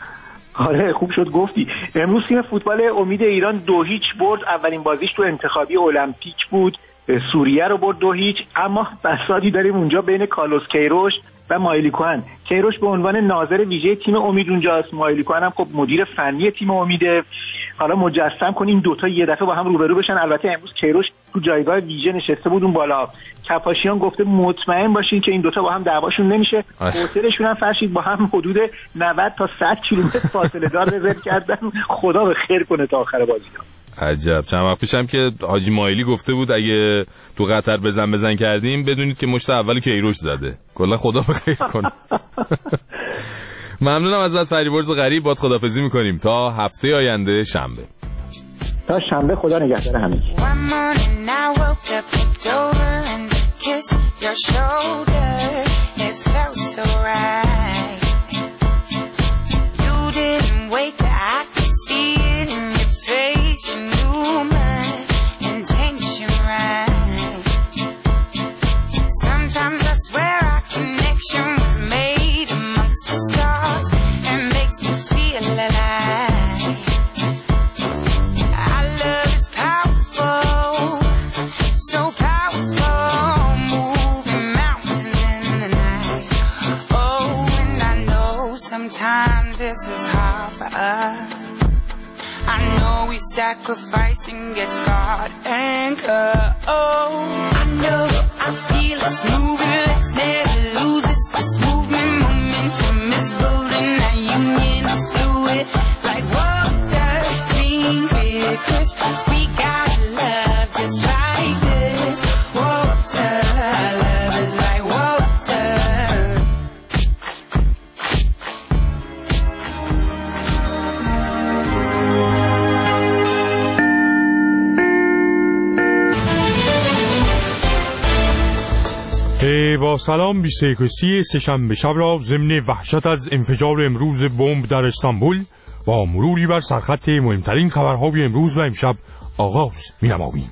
آره خوب شد گفتی. امروز تیم فوتبال امید ایران دو هیچ برد. اولین بازیش تو انتخابی المپیک بود، سوریه رو برد دو هیچ. اما بساطی داریم اونجا بین کارلوس کیروش و مایلی کوهن. کیروش به عنوان ناظر ویژه تیم امید اونجاست، مایلی کوهن هم خب مدیر فنی تیم امیده. حالا مجسم کن این دوتا یه دفعه با هم روبرو بشن. البته امروز کیروش تو جایگاه ویژه نشسته بود اون بالا. کپاشیان گفته مطمئن باشین که این دوتا با هم دعواشون نمیشه. هتلشون هم فرشید با هم حدود نود تا صد کیلومتر فاصله دار رزرو کردن. خدا به خیر کنه تا آخر بازی. عجب. چند وقت پیشم که حاجی مایلی گفته بود اگه تو قطر بزن بزن کردیم بدونید که مشت اول کیروش زده. کلا خدا به خیر کنه. ممنونم ازت فریبرز غریب. باد خدافظی میکنیم تا هفته آینده شنبه. تا شنبه خدا نگهدار همگی. Sacrifice and get scarred and cut. Oh, I know, I feel it's moving. Let's never lose this. This movement, momentum is building. That union is fluid, like water being clear. 'Cause we got love just like this. Water, love is like water. با سلام. بیست و یکم سه‌شنبه شب را ضمن وحشت از انفجار امروز بمب در استانبول با مروری بر سرخط مهمترین خبرهای امروز و امشب آغاز می‌نماییم.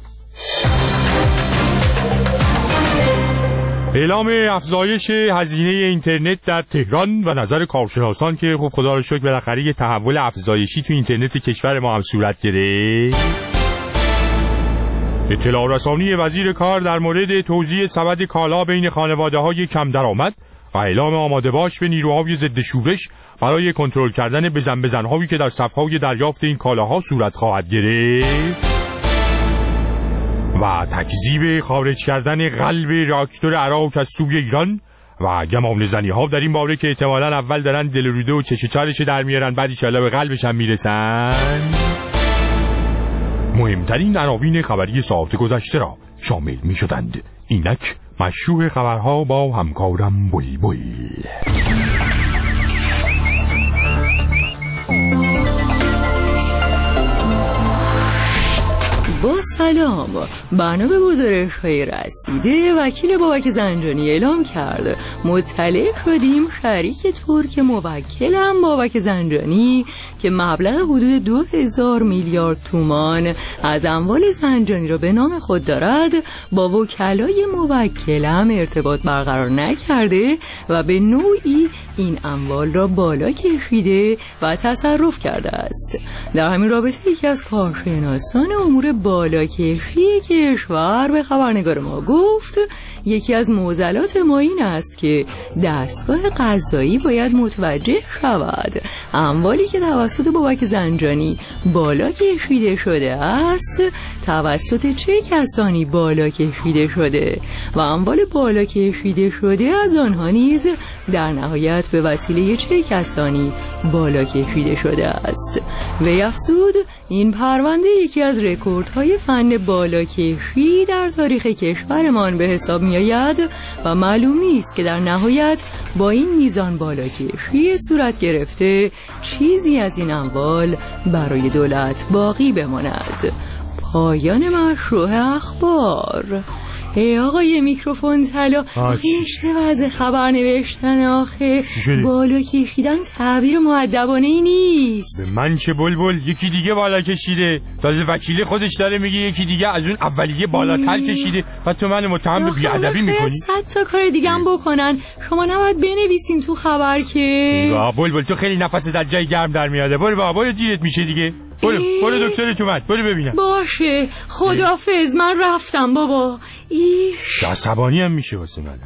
اعلام افزایش هزینه اینترنت در تهران و نظر کارشناسان که خب خدا رو شکر بالاخره یه تحول افزایشی تو اینترنت کشور ما هم صورت گرفت. اطلاع رسانی وزیر کار در مورد توزیع سبد کالا بین خانواده‌های کم درآمد و اعلام آماده باش به نیروهای ضد شورش برای کنترل کردن بزن بزن‌هایی که در صف‌های دریافت این کالاها صورت خواهد گرفت. و تکذیب خارج کردن قلب راکتور عراق از سوی ایران و گمان زنی ها در این باره که احتمالاً اول دارن دل روده و چش چالش در میارن، بعد ایشالا به قلبش هم میرسن. مهمترین عناوین خبری ساعت گذشته را شامل می شدند. اینک مشروع خبرها با همکارم بلبل. با سلام، بنا به گزارش های رسیده وکیل بابک زنجانی اعلام کرد مطلع شدیم شریک ترک موکلم بابک زنجانی که مبلغ حدود دو هزار میلیارد تومان از اموال زنجانی را به نام خود دارد با وکلای موکلم ارتباط برقرار نکرده و به نوعی این اموال را بالا کشیده و تصرف کرده است. در همین رابطه یکی از کارشناسان امور بالاکشی کشور به خبرنگار ما گفت یکی از معضلات ما این است که دستگاه قضایی باید متوجه شود اموالی که توسط بابک زنجانی بالا کشیده شده است توسط چه کسانی بالا کشیده شده و اموال بالا کشیده شده از آنها نیز در نهایت به وسیله چه کسانی بالا کشیده شده است. و افزود این پرونده یکی از رکوردهای فن بالاکشی در تاریخ کشورمان به حساب می آید و معلوم نیست که در نهایت با این میزان بالاکشی صورت گرفته چیزی از این اموال برای دولت باقی بماند. پایان مشروع اخبار. ای آقای میکروفون طلا، این چه وضع خبر نوشتن آخه؟ بالا کشیدن تعبیر مؤدبانه ای نیست. به من چه بلبل، یکی دیگه بالا کشیده، تازه وکیل خودش داره میگه یکی دیگه از اون اولیه بالاتر کشیده و تو من متهم به بی‌ادبی میکنی. صد تا کار دیگه هم بکنن، شما نباید بنویسین تو خبر که. با بلبل تو خیلی نفست از جای گرم در میاده. برو بابا برو دیرت میشه دیگه. برو برو دکترت اومد، برو ببینم. باشه خداحافظ، من رفتم بابا. ایش عصبانی هم میشه واسه من.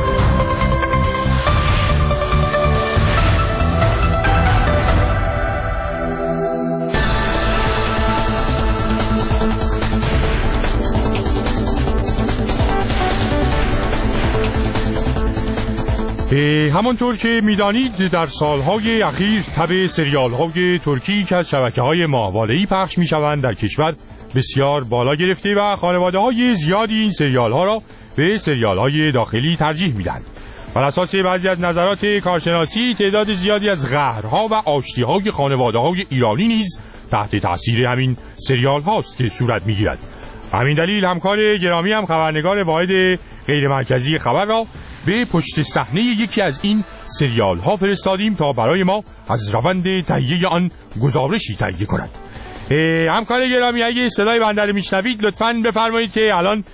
همانطور که میدانید در سالهای اخیر تب سریال‌های ترکی که از شبکه‌های ماهواره‌ای پخش می‌شوند در کشور بسیار بالا گرفته و خانواده‌های زیادی این سریال‌ها را به سریال‌های داخلی ترجیح می‌دهند. بر اساس بعضی از نظرات کارشناسی تعداد زیادی از قهرها و آشتی‌های خانواده‌های ایرانی نیز تحت تاثیر همین سریال‌هاست که صورت می‌گیرد. همین دلیل همکار گرامی هم خبرنگار واحد غیر مرکزی خبر را به پشت صحنه یکی از این سریال ها فرستادیم تا برای ما از روند تهیه آن گزارشی تهیه کند. همکار گرامی اگه صدای بنده رو میشنوید لطفاً بفرمایید که الان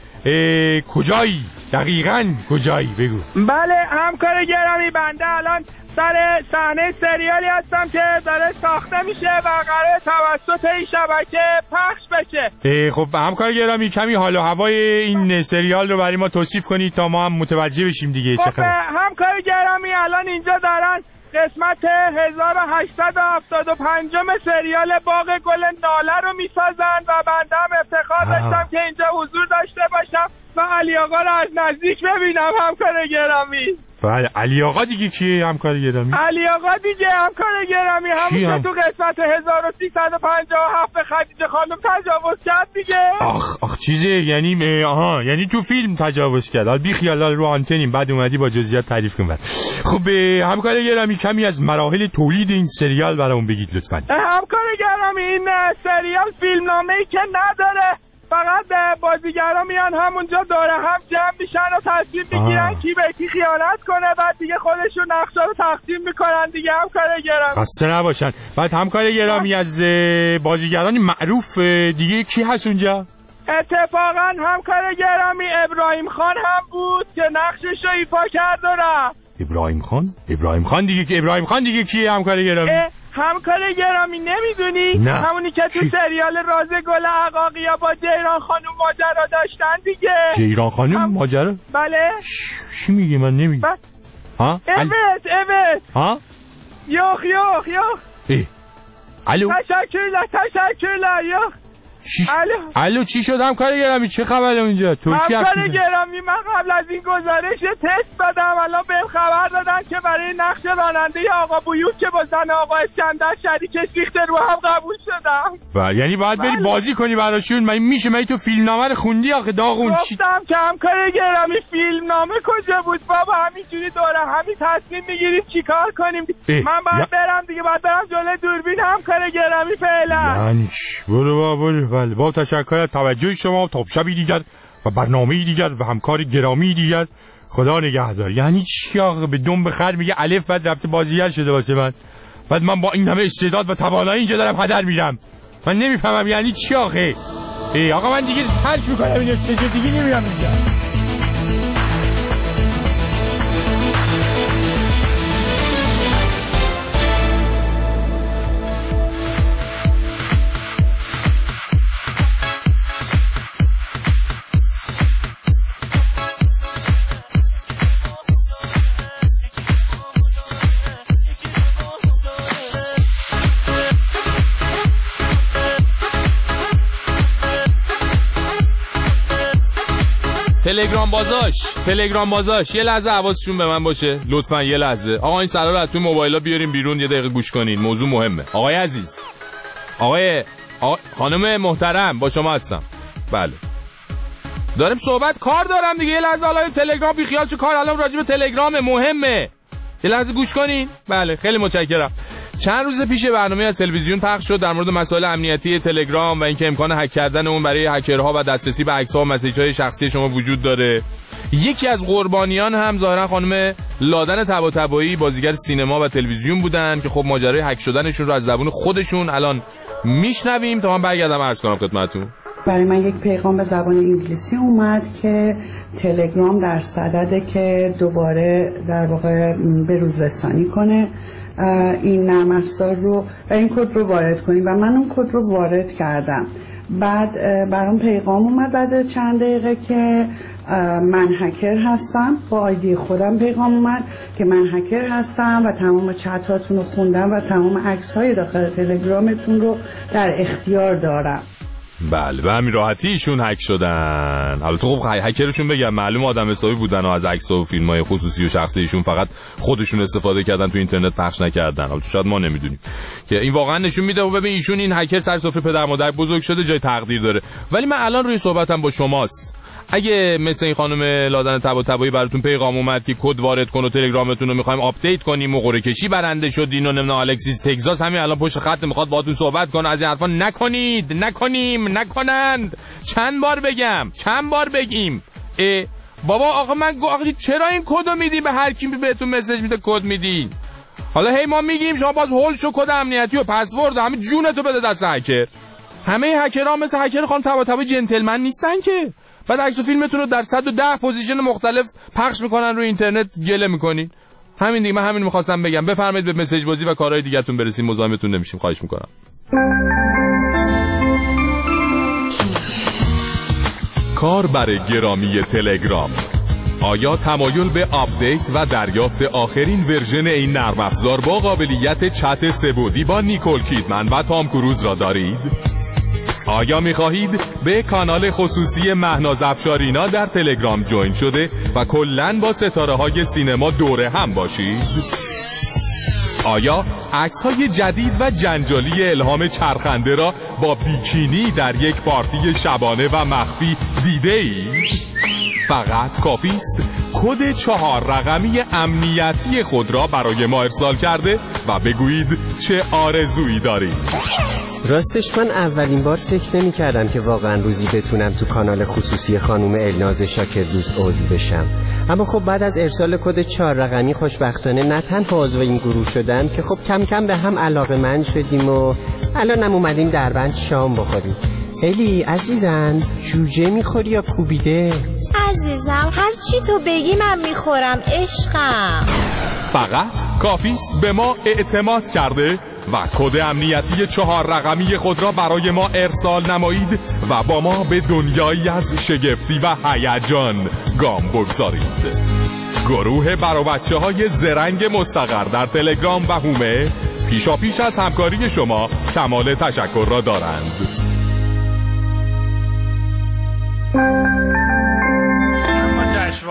کجایی؟ دقیقاً کجایی؟ بگو. بله همکار گرامی، بنده الان سر صحنه سریالی هستم که داره ساخته میشه و قراره توسط این شبکه پخش بشه. خب همکار گرامی کمی حال و هوای این سریال رو برای ما توصیف کنید تا ما هم متوجه بشیم دیگه. خب چه همکار گرامی الان اینجا دارن قسمت هزار و هشتصد و هفتاد و پنج سریال باغ گل ناله رو میسازن و بنده هم افتخار داشتم که اینجا حضور داشته باشم و علی آقا رو از نزدیک ببینم همکار گرامی. بله علی آقا دیگه کیه همکار گرامی؟ علی آقا دیگه همکار گرامی همون که هم؟ تو قسمت هزار و سیصد و پنجاه و هفت به خدیجه خانم تجاوز کرد دیگه. آخ آخ چیزه یعنی آها یعنی تو فیلم تجاوز کرد. حالا بی خیال رو آنتنیم بعد اومدی با جزئیات تعریف کن. خب همکار گرامی کمی از مراحل تولید این سریال برامون بگید لطفاً. همکار گرامی این سریال فیلمنامه‌ای که نداره، فقط بازیگرا میان همونجا داره هم جمع میشن و تصمیم میگیرن کی به کی خیانت کنه، بعد دیگه خودشون نقشا رو تقسیم میکنن دیگه همکار گرامی. خسته نباشن. بعد همکار گرامی از بازیگران معروف دیگه کی هست اونجا؟ اتفاقا همکار گرامی ابراهیم خان هم بود که نقشش رو ایفا کرد و رفت. ابراهیم خان؟ ابراهیم خان دیگه که ابراهیم خان دیگه کیه همکار گرامی؟ همکار گرامی نمیدونی؟ نه. همونی که تو سریال راز گل عقاقیا با جیران خانم ماجرا داشتن دیگه. جیران خانم هم... ماجرا؟ بله. چی میگی من نمیگی؟ بس. ها؟ اوت اوت. ها؟ یخ یخ یخ. ای. الو. تشکرله تشکرله یخ. چی الو چی شد همکار گرامی؟ چه خبره اونجا؟ ترکی همکار گرامی من قبل از این گزارش تست دادم، الان بهم خبر دادن که برای نقش راننده آقا بویوز که با زن آقا اسکندر شریکش ریخته رو هم قبول شدم. و یعنی باید بری بازی کنی براشون؟ من میشه من تو فیلمنامه رو خوندی آخه داغون؟ گفتم که همکار گرامی فیلمنامه کجا بود بابا، همینجوری دوره همین تصمیم میگیریم چیکار کنیم. من باید برم دیگه، باید برم جلوی دوربین همکار گرامی فعلا. یعنی برو بابا برو. بله با تشکر از توجه شما. تا شبی دیگر و برنامه‌ای دیگر و همکار گرامی دیگر، خدا نگهدار. یعنی چی آقا؟ به دم بخر میگه الف بعد رفته بازیگر شده واسه من، بعد من با این همه استعداد و توانایی اینجا دارم هدر میرم. من نمیفهمم یعنی چی آخه. ای آقا من دیگه ترک میکنم اینجا، چه دیگه نمیرم اینجا. تلگرام بازاش تلگرام بازاش یه لحظه حواستون به من باشه لطفا، یه لحظه. آقا این سرا رو از تو موبایلا بیاریم بیرون، یه دقیقه گوش کنین، موضوع مهمه. آقای عزیز، آقای آقا... خانم محترم با شما هستم. بله داریم صحبت، کار دارم دیگه. یه لحظه حالا تلگرام بی خیال چه کار الان راجع به تلگرام مهمه، یه لحظه گوش کنین. بله خیلی متشکرم. چند روز پیش برنامه از تلویزیون پخش شد در مورد مسائل امنیتی تلگرام و اینکه امکان هک کردن اون برای هکرها و دسترسی به عکس‌ها و مسیج‌های شخصی شما وجود داره. یکی از قربانیان هم ظاهرا خانم لادن طباطبایی، بازیگر سینما و تلویزیون بودن که خب ماجرای هک شدنشون رو از زبون خودشون الان میشنویم تا من برگردم عرض کنم خدمتتون. برای من یک پیغام به زبان انگلیسی اومد که تلگرام در صدده که دوباره در واقع به روز رسانی کنه این نرم افزار رو و این کد رو وارد کنیم و من اون کد رو وارد کردم. بعد برام پیغام اومد بعد چند دقیقه که من هکر هستم، با آیدی خودم پیغام اومد که من هکر هستم و تمام چتاتون رو خوندم و تمام عکس‌های داخل تلگرامتون رو در اختیار دارم. بله به همین راحتی ایشون هک شدن. البته خب هکرشون بگم معلوم آدم حسابی بودن و از عکس‌ها و فیلم‌های خصوصی و شخصی ایشون فقط خودشون استفاده کردن، تو اینترنت پخش نکردن. البته شاید ما نمیدونیم که این واقعا نشون میده و ببین ایشون این هکر سر سفره پدر مادر بزرگ شده، جای تقدیر داره. ولی من الان روی صحبتم با شماست. اگه مثل این خانم لادن طباطبایی براتون پیغام اومد که کد وارد کن و تلگرامتون رو می‌خوایم آپدیت کنیم و قرعه کشی برنده شدین و نمیدونم الکسیس تگزاس همین الان پشت خط میخواد باهاتون صحبت کنه، از این حرفا نکنید، نکنیم، نکنند. چند بار بگم، چند بار بگیم. اه بابا آقا من آقا چرا این کدو میدی به هر کی بهتون مسیج میده کد میدی؟ حالا هی ما میگیم شما باز هول شو کد امنیتی و پسورد همه جونتو بده دست هکر. همه هکرها مثل هکر خانم طباطبایی جنتلمن نیستن که. بعد عکس و فیلمتون رو در صد و ده پوزیشن مختلف پخش میکنن روی اینترنت، گله میکنین. همین دیگه، من همین میخواستم بگم. بفرمایید به مسیج بازی و کارهای دیگه‌تون برسیم، مزاحمتون نمیشیم، خواهش میکنم. کاربر گرامی تلگرام، آیا تمایل به آپدیت و دریافت آخرین ورژن این نرم افزار با قابلیت چت سه‌بعدی با نیکول کیدمن و تام کروز را دارید؟ آیا می‌خواهید به کانال خصوصی مهناز افشارینا در تلگرام جوین شده و کلاً با ستاره‌های سینما دوره هم باشید؟ آیا عکس‌های جدید و جنجالی الهام چرخنده را با بیکینی در یک پارتی شبانه و مخفی دیده‌اید؟ فقط کافی است کد چهار رقمی امنیتی خود را برای ما ارسال کرده و بگویید چه آرزویی دارید. راستش من اولین بار فکر نمی کردم که واقعا روزی بتونم تو کانال خصوصی خانم الناز شاکر دوست عضو بشم، اما خب بعد از ارسال کد چهار رقمی خوشبختانه نه تنها عضو این گروه شدم که خب کم کم به هم علاقه‌مند شدیم و الانم اومدیم دربند شام بخوریم. الی عزیزم جوجه میخوری یا کوبیده؟ عزیزم هر چی تو بگی من میخورم عشقم. فقط کافی است به ما اعتماد کرده و کد امنیتی چهار رقمی خود را برای ما ارسال نمایید و با ما به دنیایی از شگفتی و هیجان گام بگذارید. گروه برا بچه های زرنگ مستقر در تلگرام و هومه پیشا پیش از همکاری شما کمال تشکر را دارند.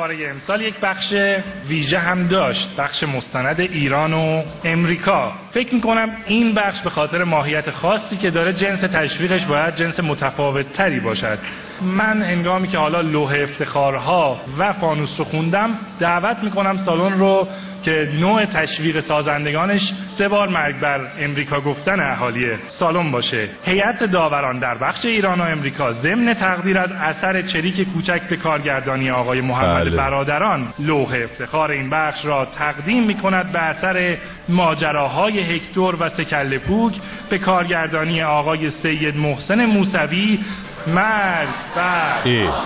برای امسال یک بخش ویژه هم داشت، بخش مستند ایران و امریکا. فکر میکنم این بخش به خاطر ماهیت خاصی که داره جنس تشویقش باید جنس متفاوت تری باشد. من هنگامی که حالا لوح افتخارها و فانوس رو خوندم دعوت میکنم سالن رو که نوع تشویق سازندگانش سه بار مرگ بر امریکا گفتن اهالی سالن باشه. هیئت داوران در بخش ایران و امریکا ضمن تقدیر از اثر چریک کوچک به کارگردانی آقای محمد بله. برادران لوح افتخار این بخش را تقدیم میکند به اثر ماجراهای هکتور و سکل پوک به کارگردانی آقای سید محسن موسوی. مرگ بر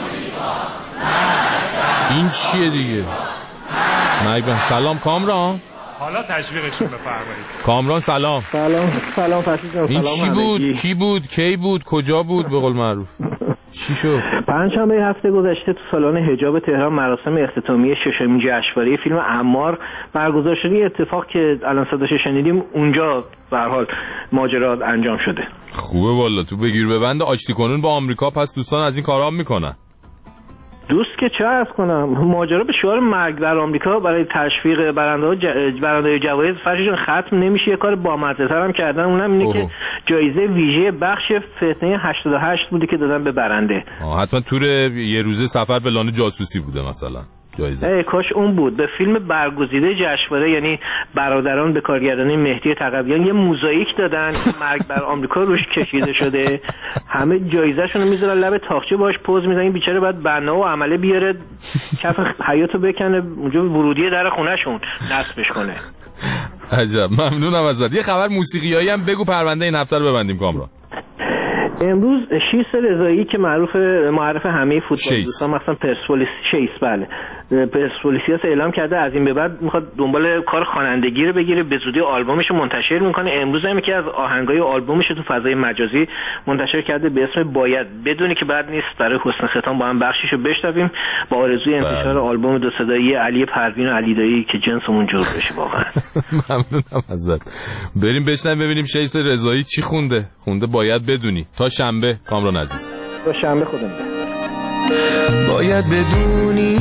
این چیه دیگه؟ مرگ بر. سلام کامران. حالا تشویقشون بفرمایید. کامران سلام. سلام سلام فرشید جان. این چی بود؟ کی بود؟ کی بود؟ کجا بود به قول معروف؟ چی شد؟ پنجشنبه هفته گذشته تو سالن حجاب تهران مراسم اختتامیه ششمین جشنواره فیلم عمار برگزار شد. اتفاق که الان صداش شنیدیم اونجا به هر حال ماجرا انجام شده. خوبه والا، تو بگیر ببند آشتی کنون با آمریکا، پس دوستان از این کارا میکنن. دوست که چه عرض کنم، ماجرا به شعار مرگ بر آمریکا برای تشویق برنده ج... برنده جوایز فرششون ختم نمیشه. یه کار بامزه‌تر هم کردن، اونم اینه که جایزه ویژه بخش فتنه هشتاد و هشت بوده که دادن به برنده. آه حتما تور یه روزه سفر به لانه جاسوسی بوده مثلا جایزه. ای کاش اون بود. به فیلم برگزیده جشنواره یعنی برادران به کارگردانی مهدی تقویان یه موزاییک دادن مرگ بر آمریکا روش کشیده شده. همه جایزه‌شون رو میذارن لب تاقچه باش پوز میدن. این بیچاره باید بنا و عمله بیاره کف حیاطو بکنه اونجا ورودی در خونه‌شون نصبش کنه. عجب، ممنونم ازت. یه خبر موسیقیایی هم بگو پرونده این هفته رو ببندیم کامران. امروز شیس رضایی که معروف معرف همه فوتبال دوستان مثلا پرسپولیس شیس بله پرسپولیسیاس اعلام کرده از این به بعد میخواد دنبال کار خوانندگی رو بگیره، به زودی آلبومش رو منتشر میکنه. امروز هم یکی از آهنگای آلبومش رو تو فضای مجازی منتشر کرده به اسم باید. بدونی که بعد نیست برای حسن ختام با هم بخشیشو بشنویم با آرزوی انتشار آلبوم دو صدایی علی پروین و علی دایی که جنسمون جور بشه واقعا. ممنونم ازت. بریم بشنویم ببینیم شیس رضایی چی خونده. خونده باید بدونی. تا شنبه کامران عزیز. تا شنبه خدا نگهدار. باید بدونی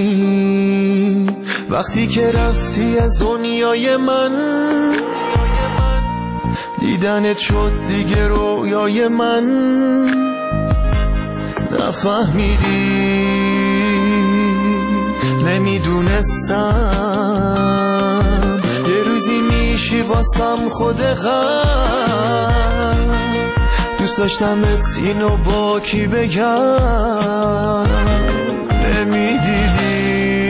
وقتی که رفتی از دنیای من دیدنت شد دیگه رویای من. نفهمیدی نمیدونستم یه روزی میشی واسم خود غم. دوست داشتمت اینو با کی بگم نمیدیدی.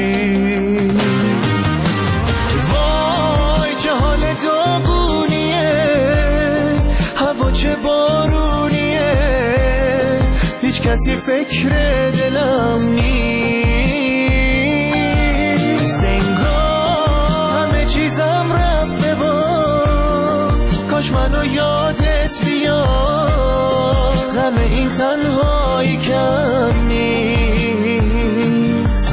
وای چه حال داغونیه، هوا چه بارونیه، هیچ کسی فکر دلم نیست. انگار همه چیزم رفته با کاش منو یادت بیاد. غم این تنهایی کم نیست.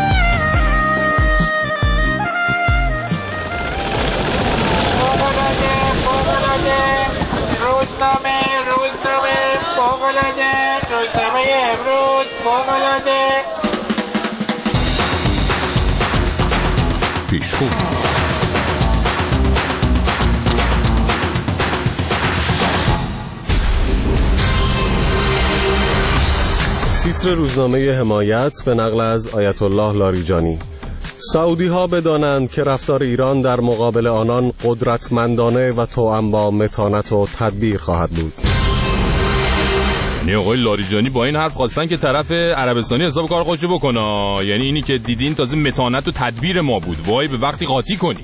روزنامه روزنامه فوق‌العاده روزنامه امروز فوق‌العاده پیشخوب. تیتر روزنامه حمایت به نقل از آیت الله لاریجانی: سعودی ها بدانند که رفتار ایران در مقابل آنان قدرتمندانه و توأم با متانت و تدبیر خواهد بود. یعنی آقای لاریجانی با این حرف خواستن که طرف عربستانی حساب کار خودشو بکنه. یعنی اینی که دیدین تازه متانت و تدبیر ما بود، وای به وقتی قاطی کنی.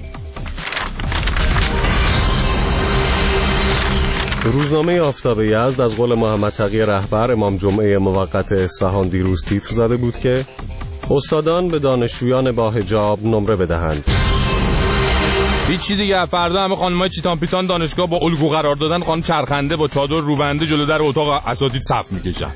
روزنامه آفتاب یزد از قول محمد تقی رهبر امام جمعه موقت اصفهان دیروز تیتر زده بود که استادان به دانشجویان با حجاب نمره بدهند. هیچی دیگه، فردا همه خانمای چیتان پیتان دانشگاه با الگو قرار دادن، خانم چرخنده با چادر روبنده جلو در اتاق اساتید صف میکشن.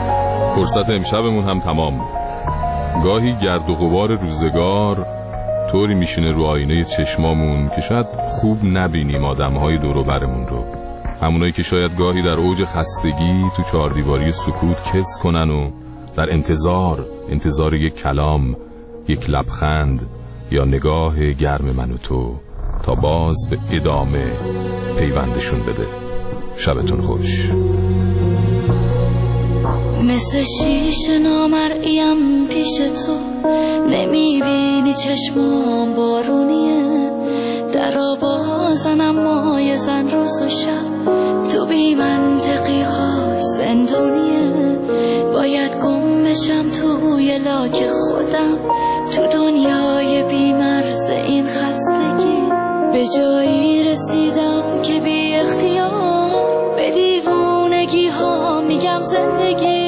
فرصت امشبمون هم تمام. گاهی گرد و غبار روزگار طوری میشینه رو آینه چشمامون که شاید خوب نبینیم آدمهای دور و برمون رو، همونایی که شاید گاهی در اوج خستگی تو چهاردیواری سکوت کس کنن و در انتظار انتظار یک کلام، یک لبخند یا نگاه گرم من و تو تا باز به ادامه پیوندشون بده. شبتون خوش. مثل شیش نامرئیم پیش تو، نمیبینی چشمام بارونیه، در بازن اما یه زن روز و شب تو بی منطقی های زندونیه. باید گم بشم توی لاک خودم، تو دنیای بی مرز این خستگی. به جایی رسیدم که بی اختیار به دیوونگی ها میگم زندگی.